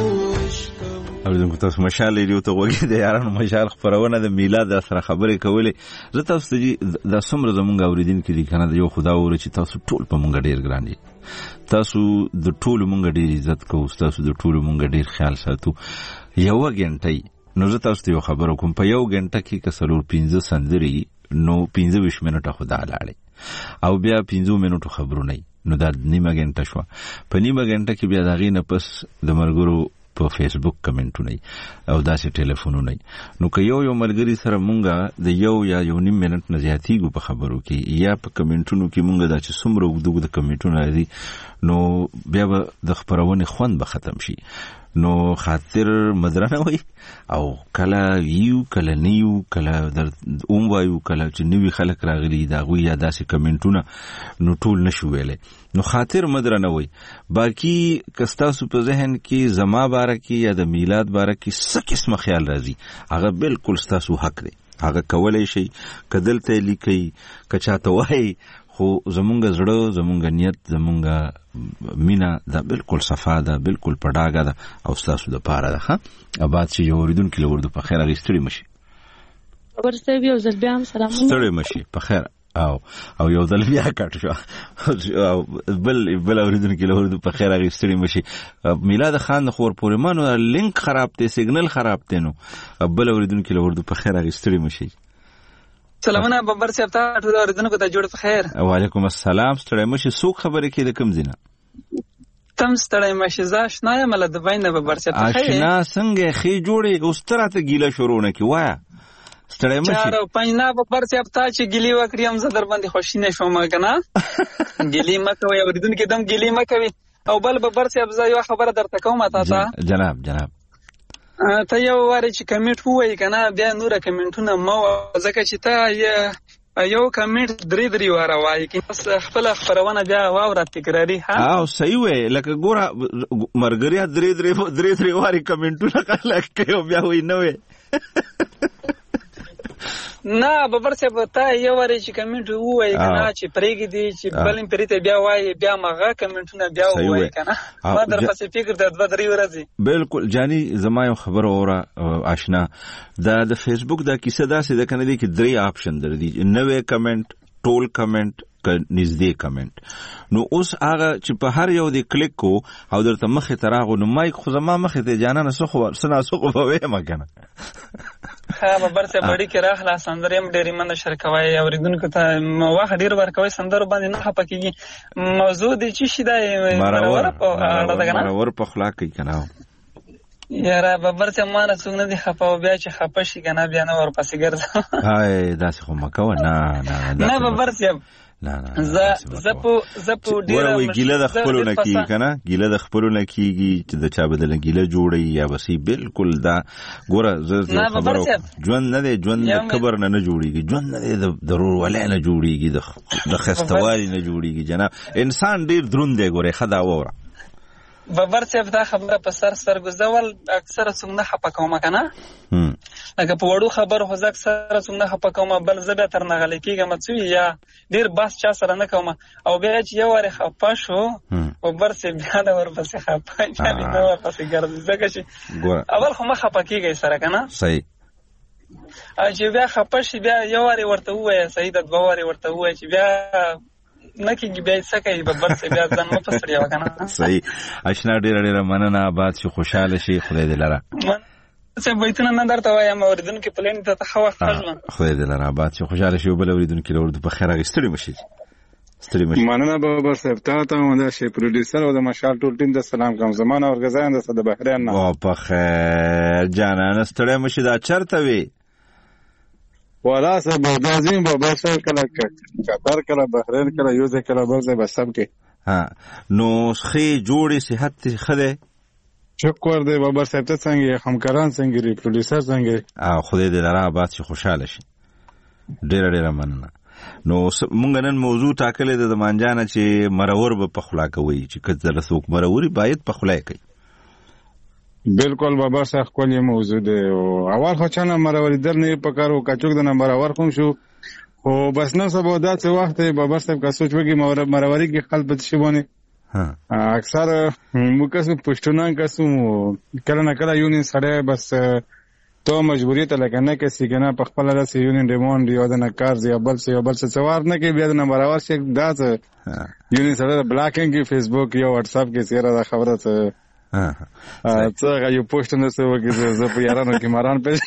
اوریدونکو تاسو مشال ریډیو ته وګورئ د یارانو مشال خبرونه د میلاد سره خبرې کولې. زه تاسو ته د څومره زمونږ اوریدونکو دي کنه د یو خدا ور چې تاسو ټول په مونږ ډیر ګران دي. تاسو د ټول مونږ ډیر عزت کوو، تاسو د ټول مونږ ډیر خیال ساتو. یو غنټه نو زه تاسو ته یو خبر کوم، په یو غنټه کې کسلور پنځه سندري نو پنځه ویشت منټه خدا لاړې او بیا پنځه منټو خبرونه نو دا نیمه غنټه شو. په نیمه غنټه کې بیا دغې نه پس د مرګرو په فیسبوک کمنټونه او داسې ټلیفونونه. نو که یو یو ملګری سره مونږه د یو یا یو نیم منټ نه زیاتیږو په خبرو کې یا په کمنټونو کې مونږه دا چې څومره اوږده د کمنټونه راځي نو بیا به د خبرونې خوند به ختم شي. نو خاطر مدرنه وي او کله یو کله نیو کله در اون وایو کله چې نوی خلک راغلي دا غوي یا داسې کمنټونه نو ټول نشو ویلې نو خاطر مدرنه وي. باقی کستاسو په ذهن کې زما باره کې یا د میلاد باره کې څه قسمه خیال راځي هغه بالکل ستاسو حق دی، هغه کولای شي کدلته لیکي کچاته وای خو زمونږ زړه زمونږ نیت زمونږ مینا دا بالکل صفا ده، بالکل پډاګه ده او تاسو د پاره ده. ها اباد چې اوریدونکو له ورده په خیر غیستړي مشي ورسته یو ځل بیا هم سلام ستړي مشي په خیر او او یو ځل بیا کټ شو او بل بل اوریدونکو له ورده په خیر غیستړي مشي. میلاد خان خور پورې مانو لینک خراب دی، سیګنل خراب دی نو بل اوریدونکو له ورده په خیر غیستړي مشي. سلامونه ببر صاحب ته ټول اوریدونکو ته جوړ په خیر. وعلیکم السلام. ستړی مشي څوک خبرې کوي د کوم ځای نه؟ تم ستړی مشي زه آشنا یم له دبۍ نه ببر صاحب ته خیر. آشنا څنګه خې جوړې اوس تر ته ګیله شروع نه کی وایا ستړی مشي چارو پنځنا ببر صاحب ته چې ګیلی وکړم زه در باندې خوشی نه شوم کنه ګیلی مکوي اوریدونکو دم ګیلی مکوي. او بل ببر صاحب زه یو خبره درته کوم تا ته جناب جناب ته یو واره چې کمنټ وای کنه بیا نور کمنټونه مو ځکه چې ته یو کمنټ درې درې واره وای کې خپل خبرونه بیا واوره تکراری. ها او صحیح وای لکه ګوره مرګریا درې درې درې درې واره کمنټونه کله کوي بیا وای نه وای نه ببر صاحب ته یو واره چې کمنټ وای کنه چې پرېګ دي چې بلم پریته بیا وای بیا مغه کمنټونه بیا وای کنه ما در پسې فکر د دوه درې ورځې بالکل جاني زما یو خبر اوره آشنا دا د فیسبوک دا کیسه داسې ده کنه دي کې درې آپشن در دي، نوې کمنټ، ټول کمنټ، نږدې کمنټ. نو اوس هغه چې په هر یو دی کلیک کو او درته مخې ته راغو نو مایک خو زما مخې ته جانانه څه خو سنا څه خو به ما کنه ها ببر څه بډی کې راخلا سندریم ډېری من شرکوي اوریدونکو ته واخ ډیر ورکوي سندرو باندې نه خپکیږي موضوع دي چې شیدای مرور په اړه ده کنه مرور په خلاق کوي کنه یاره ببر څه ما نه څنګه دي خپاو بیا چې خپه شي کنه بیا نه ور پسې ګرځم. هاي داسې خو مکو نه نه نه ببر څه نه نه ز زپو زپو ډیر وای ګیله د خپلونه کیږي کنه ګیله د خپلونه کیږي چې د چا بدل ګیله جوړي یا وسی بالکل دا ګوره زه خبرو ژوند نه دی، ژوند د کبر نه نه جوړیږي، ژوند نه دی د ضرور ولې نه جوړیږي، د خستوالي نه جوړیږي. جناب انسان ډیر دروند دی ګوره خدا وره ببر صاحب دا خبره په سر سر گزول اکثر څنګه خپه کوم کنه لکه په وړو خبر خو ځکه سره څنګه خپه کوم بل زبه تر نه غلې کیږم څو یا ډیر باس چا سره نه کوم او بیا چې یو واره خپه شو ببر صاحب بیا دا ور پسې خپه یا نه ور پسې ګرځي ځکه چې اول خو ما خپه کیږي سره کنه صحیح چې بیا خپه شي بیا یو واره ورته وای صحیح د دوه واره ورته وای چې بیا نکیږي بیا څه کوي ببر څه بیا ځان مو پسړیا وکنه. صحیح آشنا ډیر ډیر مننه آباد شي خوشاله شي خدای دې لره څه وایتنه نه درته وایم اوریدونکو پلان ته خو خپل خدای دې لره آباد شي خوشاله شي بل اوریدونکو له په خیره غستړي مشي ستړي مشي. مننه بابا صاحب ته ته دا شي پروډوسر او د مشال ټول ټیم د سلام کوم زمانه ورغزان د صد بحرین نه او په خیر جانانه ستړي مشي دا چرته وي ولا صاحب دا زین بابا صاحب کله قطر کله بحرین کله یو ځای کله بل ځای بس سم کې ها نو خې جوړې صحت خله شکر دی بابا صاحب ته څنګه همکاران څنګه ری پروډوسر څنګه ا خدای دې لاره آباد شي خوشاله شي ډېر ډېر مننه. نو مونږ نن موضوع ټاکلې د مانجانه چې مرور به په خلا کوي چې کله څوک مروري باید په خلا کوي بالکل بابا صاحب کلی موضوع دی او اول خو چانه مروري در نه پکارو کچوک د نمبر اور کوم شو خو بس نو سبا دا څه وخت بابا صاحب کا سوچ وګي مروري کې خپل پد شي بونه ها اکثر موږ پښتونان کسو کله نه کله یونین سره بس تو مجبوریت لکه نه کسي کنه په خپل راس یونین ډیموند یو د نکار زی بل څه بل څه څوار نه کې بیا د نمبر اور شي دا څه یونین سره بلاکینګ کې فیسبوک یا واتس اپ کې سیره دا خبره څه ها څنګه یو پوسټ نه څه وګي زه په یارانو کې ماران پېژنم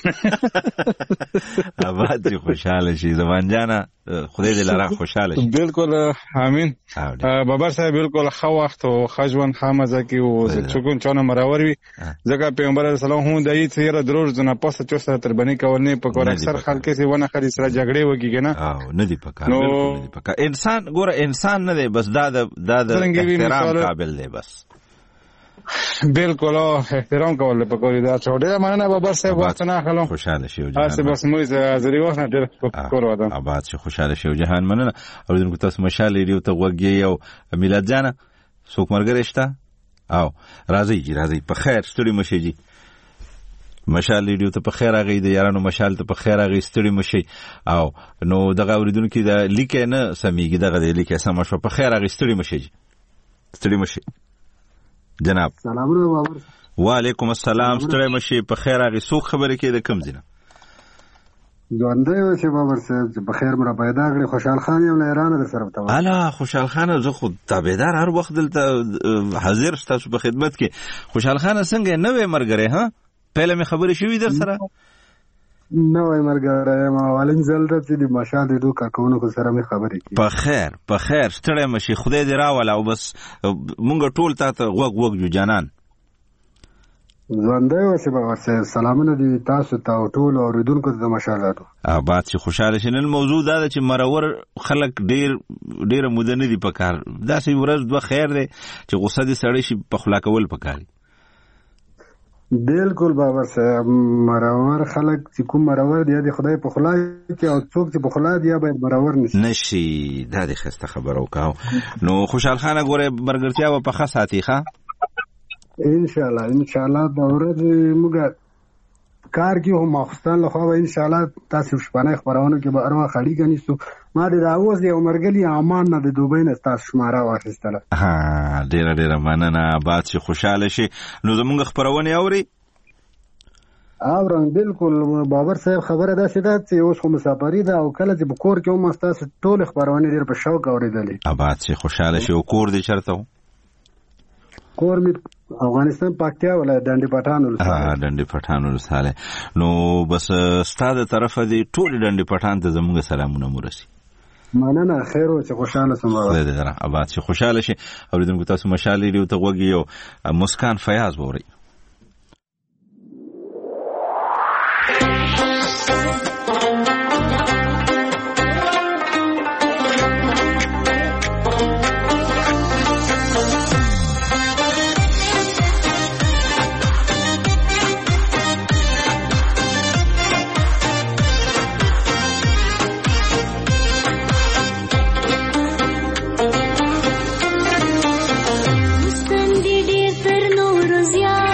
آباد دې خوشاله شي زمان جانا خدای دې لاره خوشاله شي بالکل امين بابا صاحب بالکل خو وخت او خجون خامزه کې او چکون چونه مرور وي ځکه پیغمبر اسلام هم دای څیره ضرور زنه پاسه چوسره تر باندې کول نه پکور اکثر خلک سي ونه خري سره جګړې وږي کنه او نه دی پکا بالکل نه دی پکا انسان ګوره انسان نه دی بس دا د احترام قابل دی بس بالکل احترام کول په کوي دا څوډه مننه بابا صاحب وخت نه خلم خوشاله شي جهان تاسو بس مو زری وخت نه ډېر کور وادم آباد شي خوشاله شي جهان مننه او دغه تاسو مشال لري ته وګي او میلاد جانه څوک مرګ رښتا او راځي جی راځي په خیر ستړي مشي جی مشال لري ته په خیر هغه د یارانو مشال ته په خیر هغه ستړي مشي او نو دغه اوریدونکو د لیکه نه سميږي دغه د لیکه سم شو په خیر هغه ستړي مشي جی ستړي مشي جناب سلامونه بابر وعلیکم السلام ستړی مشي په خیر هغه څوک خبرې کې د کم زینه ژوندې اوسې بابر صاحب په خیر مړه پیدا کړی خوشحال خان یم له ایران در سره وته الا خوشحال خان زه خود تابعدار هر وخت دلته حاضر تاسو په خدمت کې خوشحال خان څنګه نوې مرګره ها پهله مې خبرې شوې در سره نوې مرګره ما ولین زلته چې د مشال د دوه کارکونو سره مې خبرې کې په خیر په خیر ستړی مشي خدای دې راول او بس مونږ ټول ته وګ وګ جو جانان ژوندې اوسې بابا صاحب سلامونه دي تاسو ته ټول اوریدونکو ته مشالاتو آباد چې خوشاله شي نن موضوع دا چې مرور خلک ډیر ډیر موده نه دي پکار دا سي ورځ دوه خیر دی چې غصه دي سړی شي په خلا کول پکاري بالکل بابا صاحب مرور خلک چې کوم مرور دی د خدای په خلا کې او څوک چې په خلا دی باید مرور نشي نشي دا د خسته خبر وکاو نو خوشحال خان غوره برګرتیا و په خاصاتي ښا ان شاء الله ان شاء الله دا ورځ موږ کار کې هم مخستان له خو ان شاء الله تاسو شپانه خبرونه کې به اروا خړی کنيستو ما د راوز دی عمرګلی امان نه د دوبۍ نه تاسو شماره واخیستله ها ډیر ډیر مننه باد چې خوشاله شي نو زموږ خبرونه اوري اورم بالکل بابر صاحب خبره ده چې دا چې اوس خو مسافری ده او کله چې بکور کې هم تاسو ټول خبرونه ډیر په شوق اوریدلې اباد چې خوشاله شي او کور دې چرته کور می افغانستان پاکتیا ولایت ډنډي پټان ولسوالۍ ها ډنډي پټان ولسوالۍ نو بس ستاده طرفه دی ټول ډنډي پټان ته زموږ سلامونه مرسي مننه خیر او چې خوشاله سم خدای دې درا اباد چې خوشاله شي اوریدونکو تاسو مشالې لري ته وګي یو مسکان فیاض ووري ډیر تر نور زیات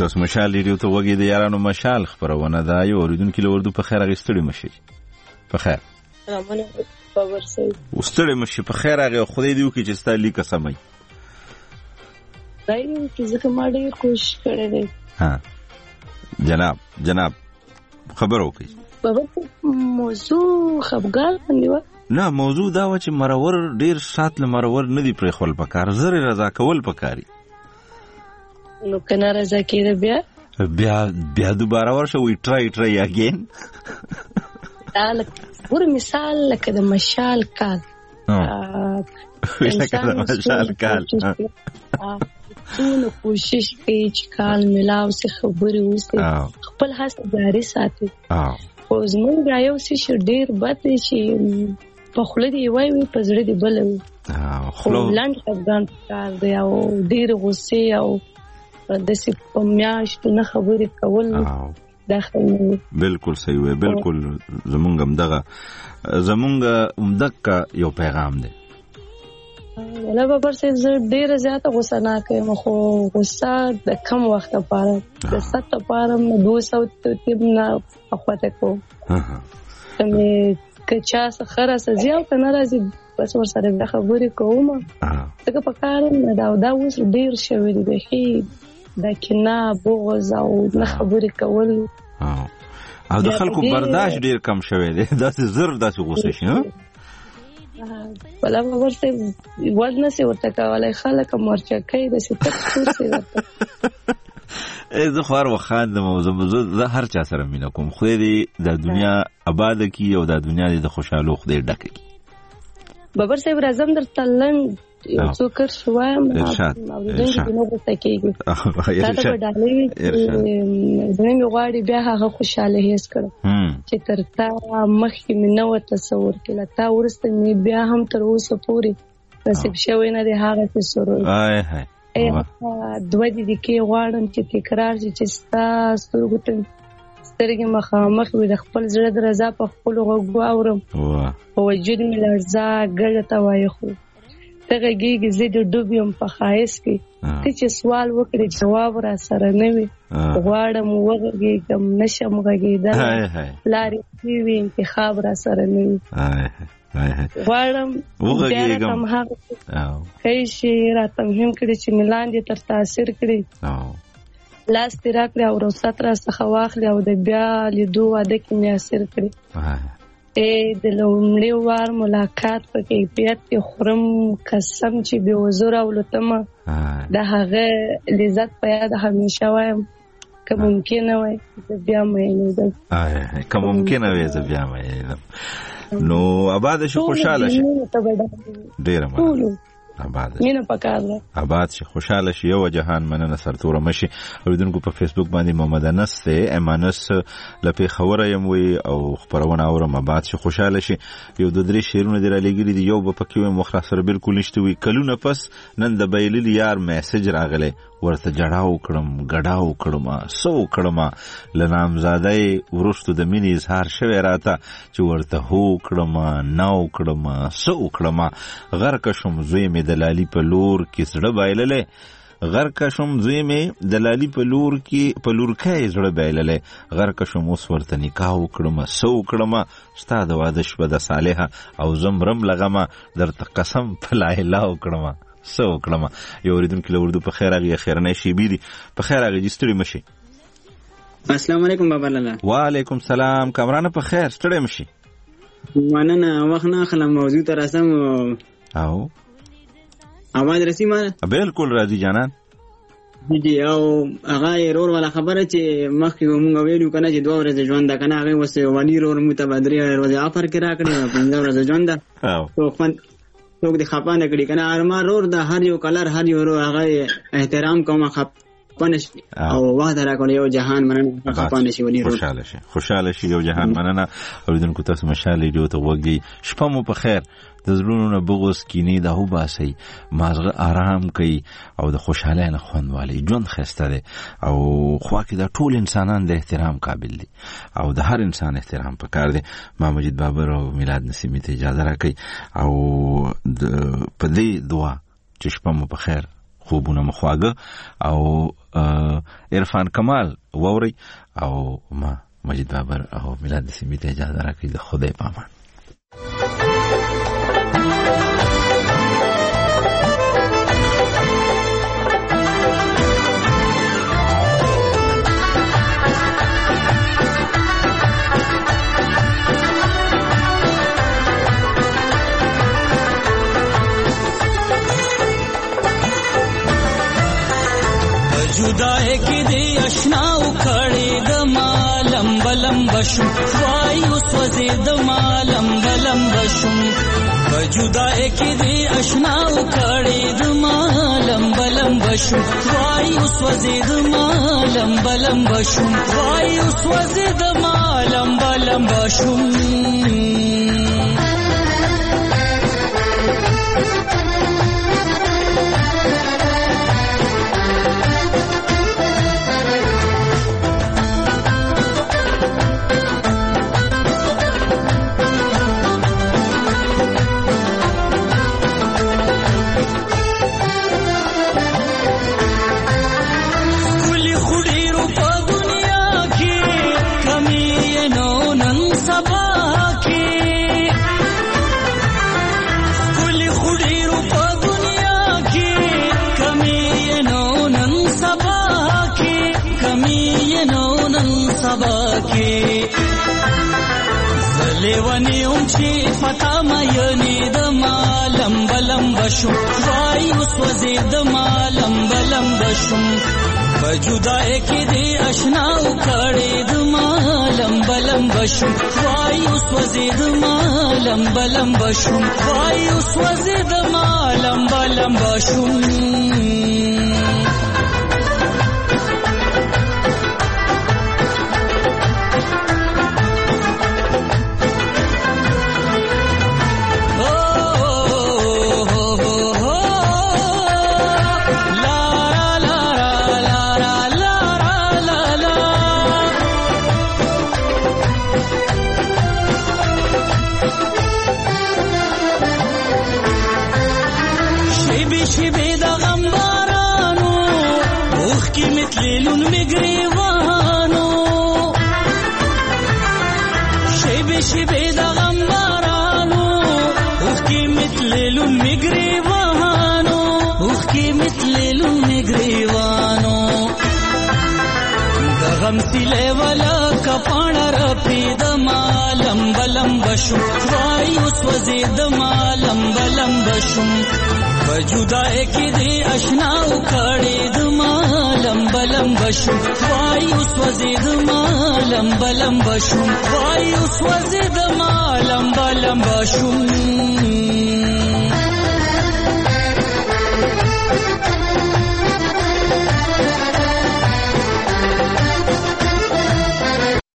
تاسو مشال ریډیو ته وګورئ د یارانو مشال خبرونه ده یو اوریدونکو له وردو په خیر غستړي مشي په خیر امنه باور سي وستړي مشي په خیر هغه خدای دی وکي چې ستاسو قسمای دای چې زه کوم ډېر کوشش کړې ده ها جناب جناب خبر وکي بابا موضوع خبرګار نیو نه موضوع دا و چې مرور ډیر سات له مرور نه دی پرې خپل پکار زره رضا کول پکاري نو کنه رضا کېده بیا بیا بیا دوباره ورشه وی ټرای ټرای اگین دا ور مثال لکه د مشال کال اه لکه د مشال کال ټول کوشش کوي چې کال ملاو سي خبري وسي خپل هڅه جاري ساتي اه او زمونږ یو څه ډیر بد چې په خله دی وای وي په زړه دی بل وي خو لاند افغان کار دی او ډیر غصه او د سي په میاشت نه خبرې کول داخل بالکل صحیح وي بالکل زمونږ هم دغه زمونږ مدک یو پیغام دی ولا بابر سي ډیر زیاته غصه نه کوي خو غصه د کم وخت لپاره د ست لپاره دو سو تیم نه اخواته کو کمه کچا سره سزیاو کنه راځي بس ور سره د خبرې کوم څنګه په کار نه دا دا اوس ډیر شوی دی هي دا کنا بغض او نه خبرې کول او د خلکو برداشت ډیر کم شوی دی دا زر داسې غوسه شي ولا ورته وزن سي ورته کولای خلک مرچه کوي د ستک څور سي ورته زه خو هر وخت د موضوع موضوع زه هر چا سره مینه کوم خو دې د دنیا آباد کی او د دنیا د خوشاله خدای ډک کی بابر صاحب راځم در تلن یو څو کر شوایم ارشاد ارشاد نو ورته کیږي دا به ډالې زموږ غواړي بیا هغه خوشاله هیڅ کړ چې تر تا مخکې مې نو تصور کله تا ورسته مې بیا هم تر اوسه پورې نصیب شوی نه دی هغه څه سرور آی هاي دوه دي کې غواړم چې تکرار شي چې ستا سترګو ته سترګې مخامخ وي د خپل زړه د رضا په خپل غوږ اورم په وجود مې لړزه ګډه ته وایي خو ته غږیږي زه د ډوب یم په ښایست کې ته چې سوال وکړې جواب را سره نه وي غواړم وغږېږم نشم غږېدلی لارې وي انتخاب را سره نه وي غواړم بیا راته هغه ښه شي راته مهم کړي چې مې لاندې تر تاثیر کړي لاس دې راکړي او رخصت راڅخه واخلي او د بیا لیدو واده کې مې اثر کړي د لومړي وار ملاقات په کیفیت کې خورم قسم چې بې وزره اولتمه د هغه لذت په یاد همیشه وایم که ممکنه وای زه بیا مینېدم که ممکنه وای زه بیا مینېدم نو آباد شي خوشاله شي ډېره مننه آباد مینه پکار ده آباد شي خوشاله شي یو جهان مننه سرتوره مشي اوریدونکو په فیسبوک باندې محمد انس ته امانس لپاره خبره یم وی او خبرونه اورم آباد شي خوشاله شي یو د درې شیرونه دی را لګری دی یو په پکې مخ سره بالکل نشته وی کلونه پس نن د بیلل یار میسج راغله ورته جړاو کړم غډاو کړم سو کړم لنامزاده ورستو د مینې اظهار شوی راته چې ورته هو کړم نو کړم سو کړم غرق شم زوی می دلالی په لور کې سړه بایللې غرق شم زوی می دلالی په لور کې په لور کې سړه بایللې غرق شم اوس ورته نکاح وکړم سو کړم ستا د واده شپه د صالحه او زمرم لغمه درته قسم په لا اله وکړم سو کلمه یو اوریدونکو له اردو په خیر هغه خیرنه شي بيدي په خیر هغه جستړي مشي السلام علیکم بابا لالا وعلیکم سلام کامرانه په خیر ستړي مشي مننه وخت نه خلم موضوع تر اسم او اواز رسي ما بالکل راځي جانان دي او هغه رور ولا خبره چې مخکې مونږ ویلو کنه چې دوه ورځې ژوند دا کنه هغه وسه ونی رور متبادري ورځې افر کې راکړي پنځه ورځې ژوند دا او څوک دې خپانه کړي کنه ارما رور د هر یو کلر هر یو رو هغه احترام کوم خپانه او وخت راکول یو جهان مننه خپانه شي ونی رور خوشاله شي خوشاله شي یو جهان مننه اوریدونکو تاسو مشاله دی ته وګي شپه مو په خیر د زړونو نه بغوس کینی دا هو باسي مازغه آرام کوي او د خوشاله نه خوندوالي ژوند خسته دي او خو کې دا ټول انسانان د احترام قابل دي او د هر انسان احترام پکار دي ما مجید بابر او میلاد نسیمی ته اجازه راکړي او په دې دعا چې شپه مو په خیر خوبونه مخواګه او عرفان کمال ووري او ما مجید بابر او میلاد سیمې ته اجازه راکړئ د خدای په امان. जुदाई की दे अशनाऊ खड़े द मालम बलम बशुम वायु स्वजे द मालम बलम बशुम जुदाई की दे अशनाऊ खड़े द मालम बलम बशुम वायु स्वजे द मालम बलम बशुम वायु स्वजे द मालम बलम बशुम लेवनी ऊंची फता मयनी द मालम बलम बशुम वायु स्वजे द मालम बलम बशुम जुदाई की दे अशनाऊ खड़े द मालम बलम बशुम वायु स्वजे द मालम बलम बशुम वायु स्वजे द मालम बलम बशुम सिले वाला कपाण रफी द मालम बलम बशुम वायु स्वजे द मालम बलम बशुम जुदाई की दे अशनाऊ खड़े द मालम बलम बशुम वायु स्वजे द मालम बलम बशुम वायु स्वजे द मालम बलम बशुम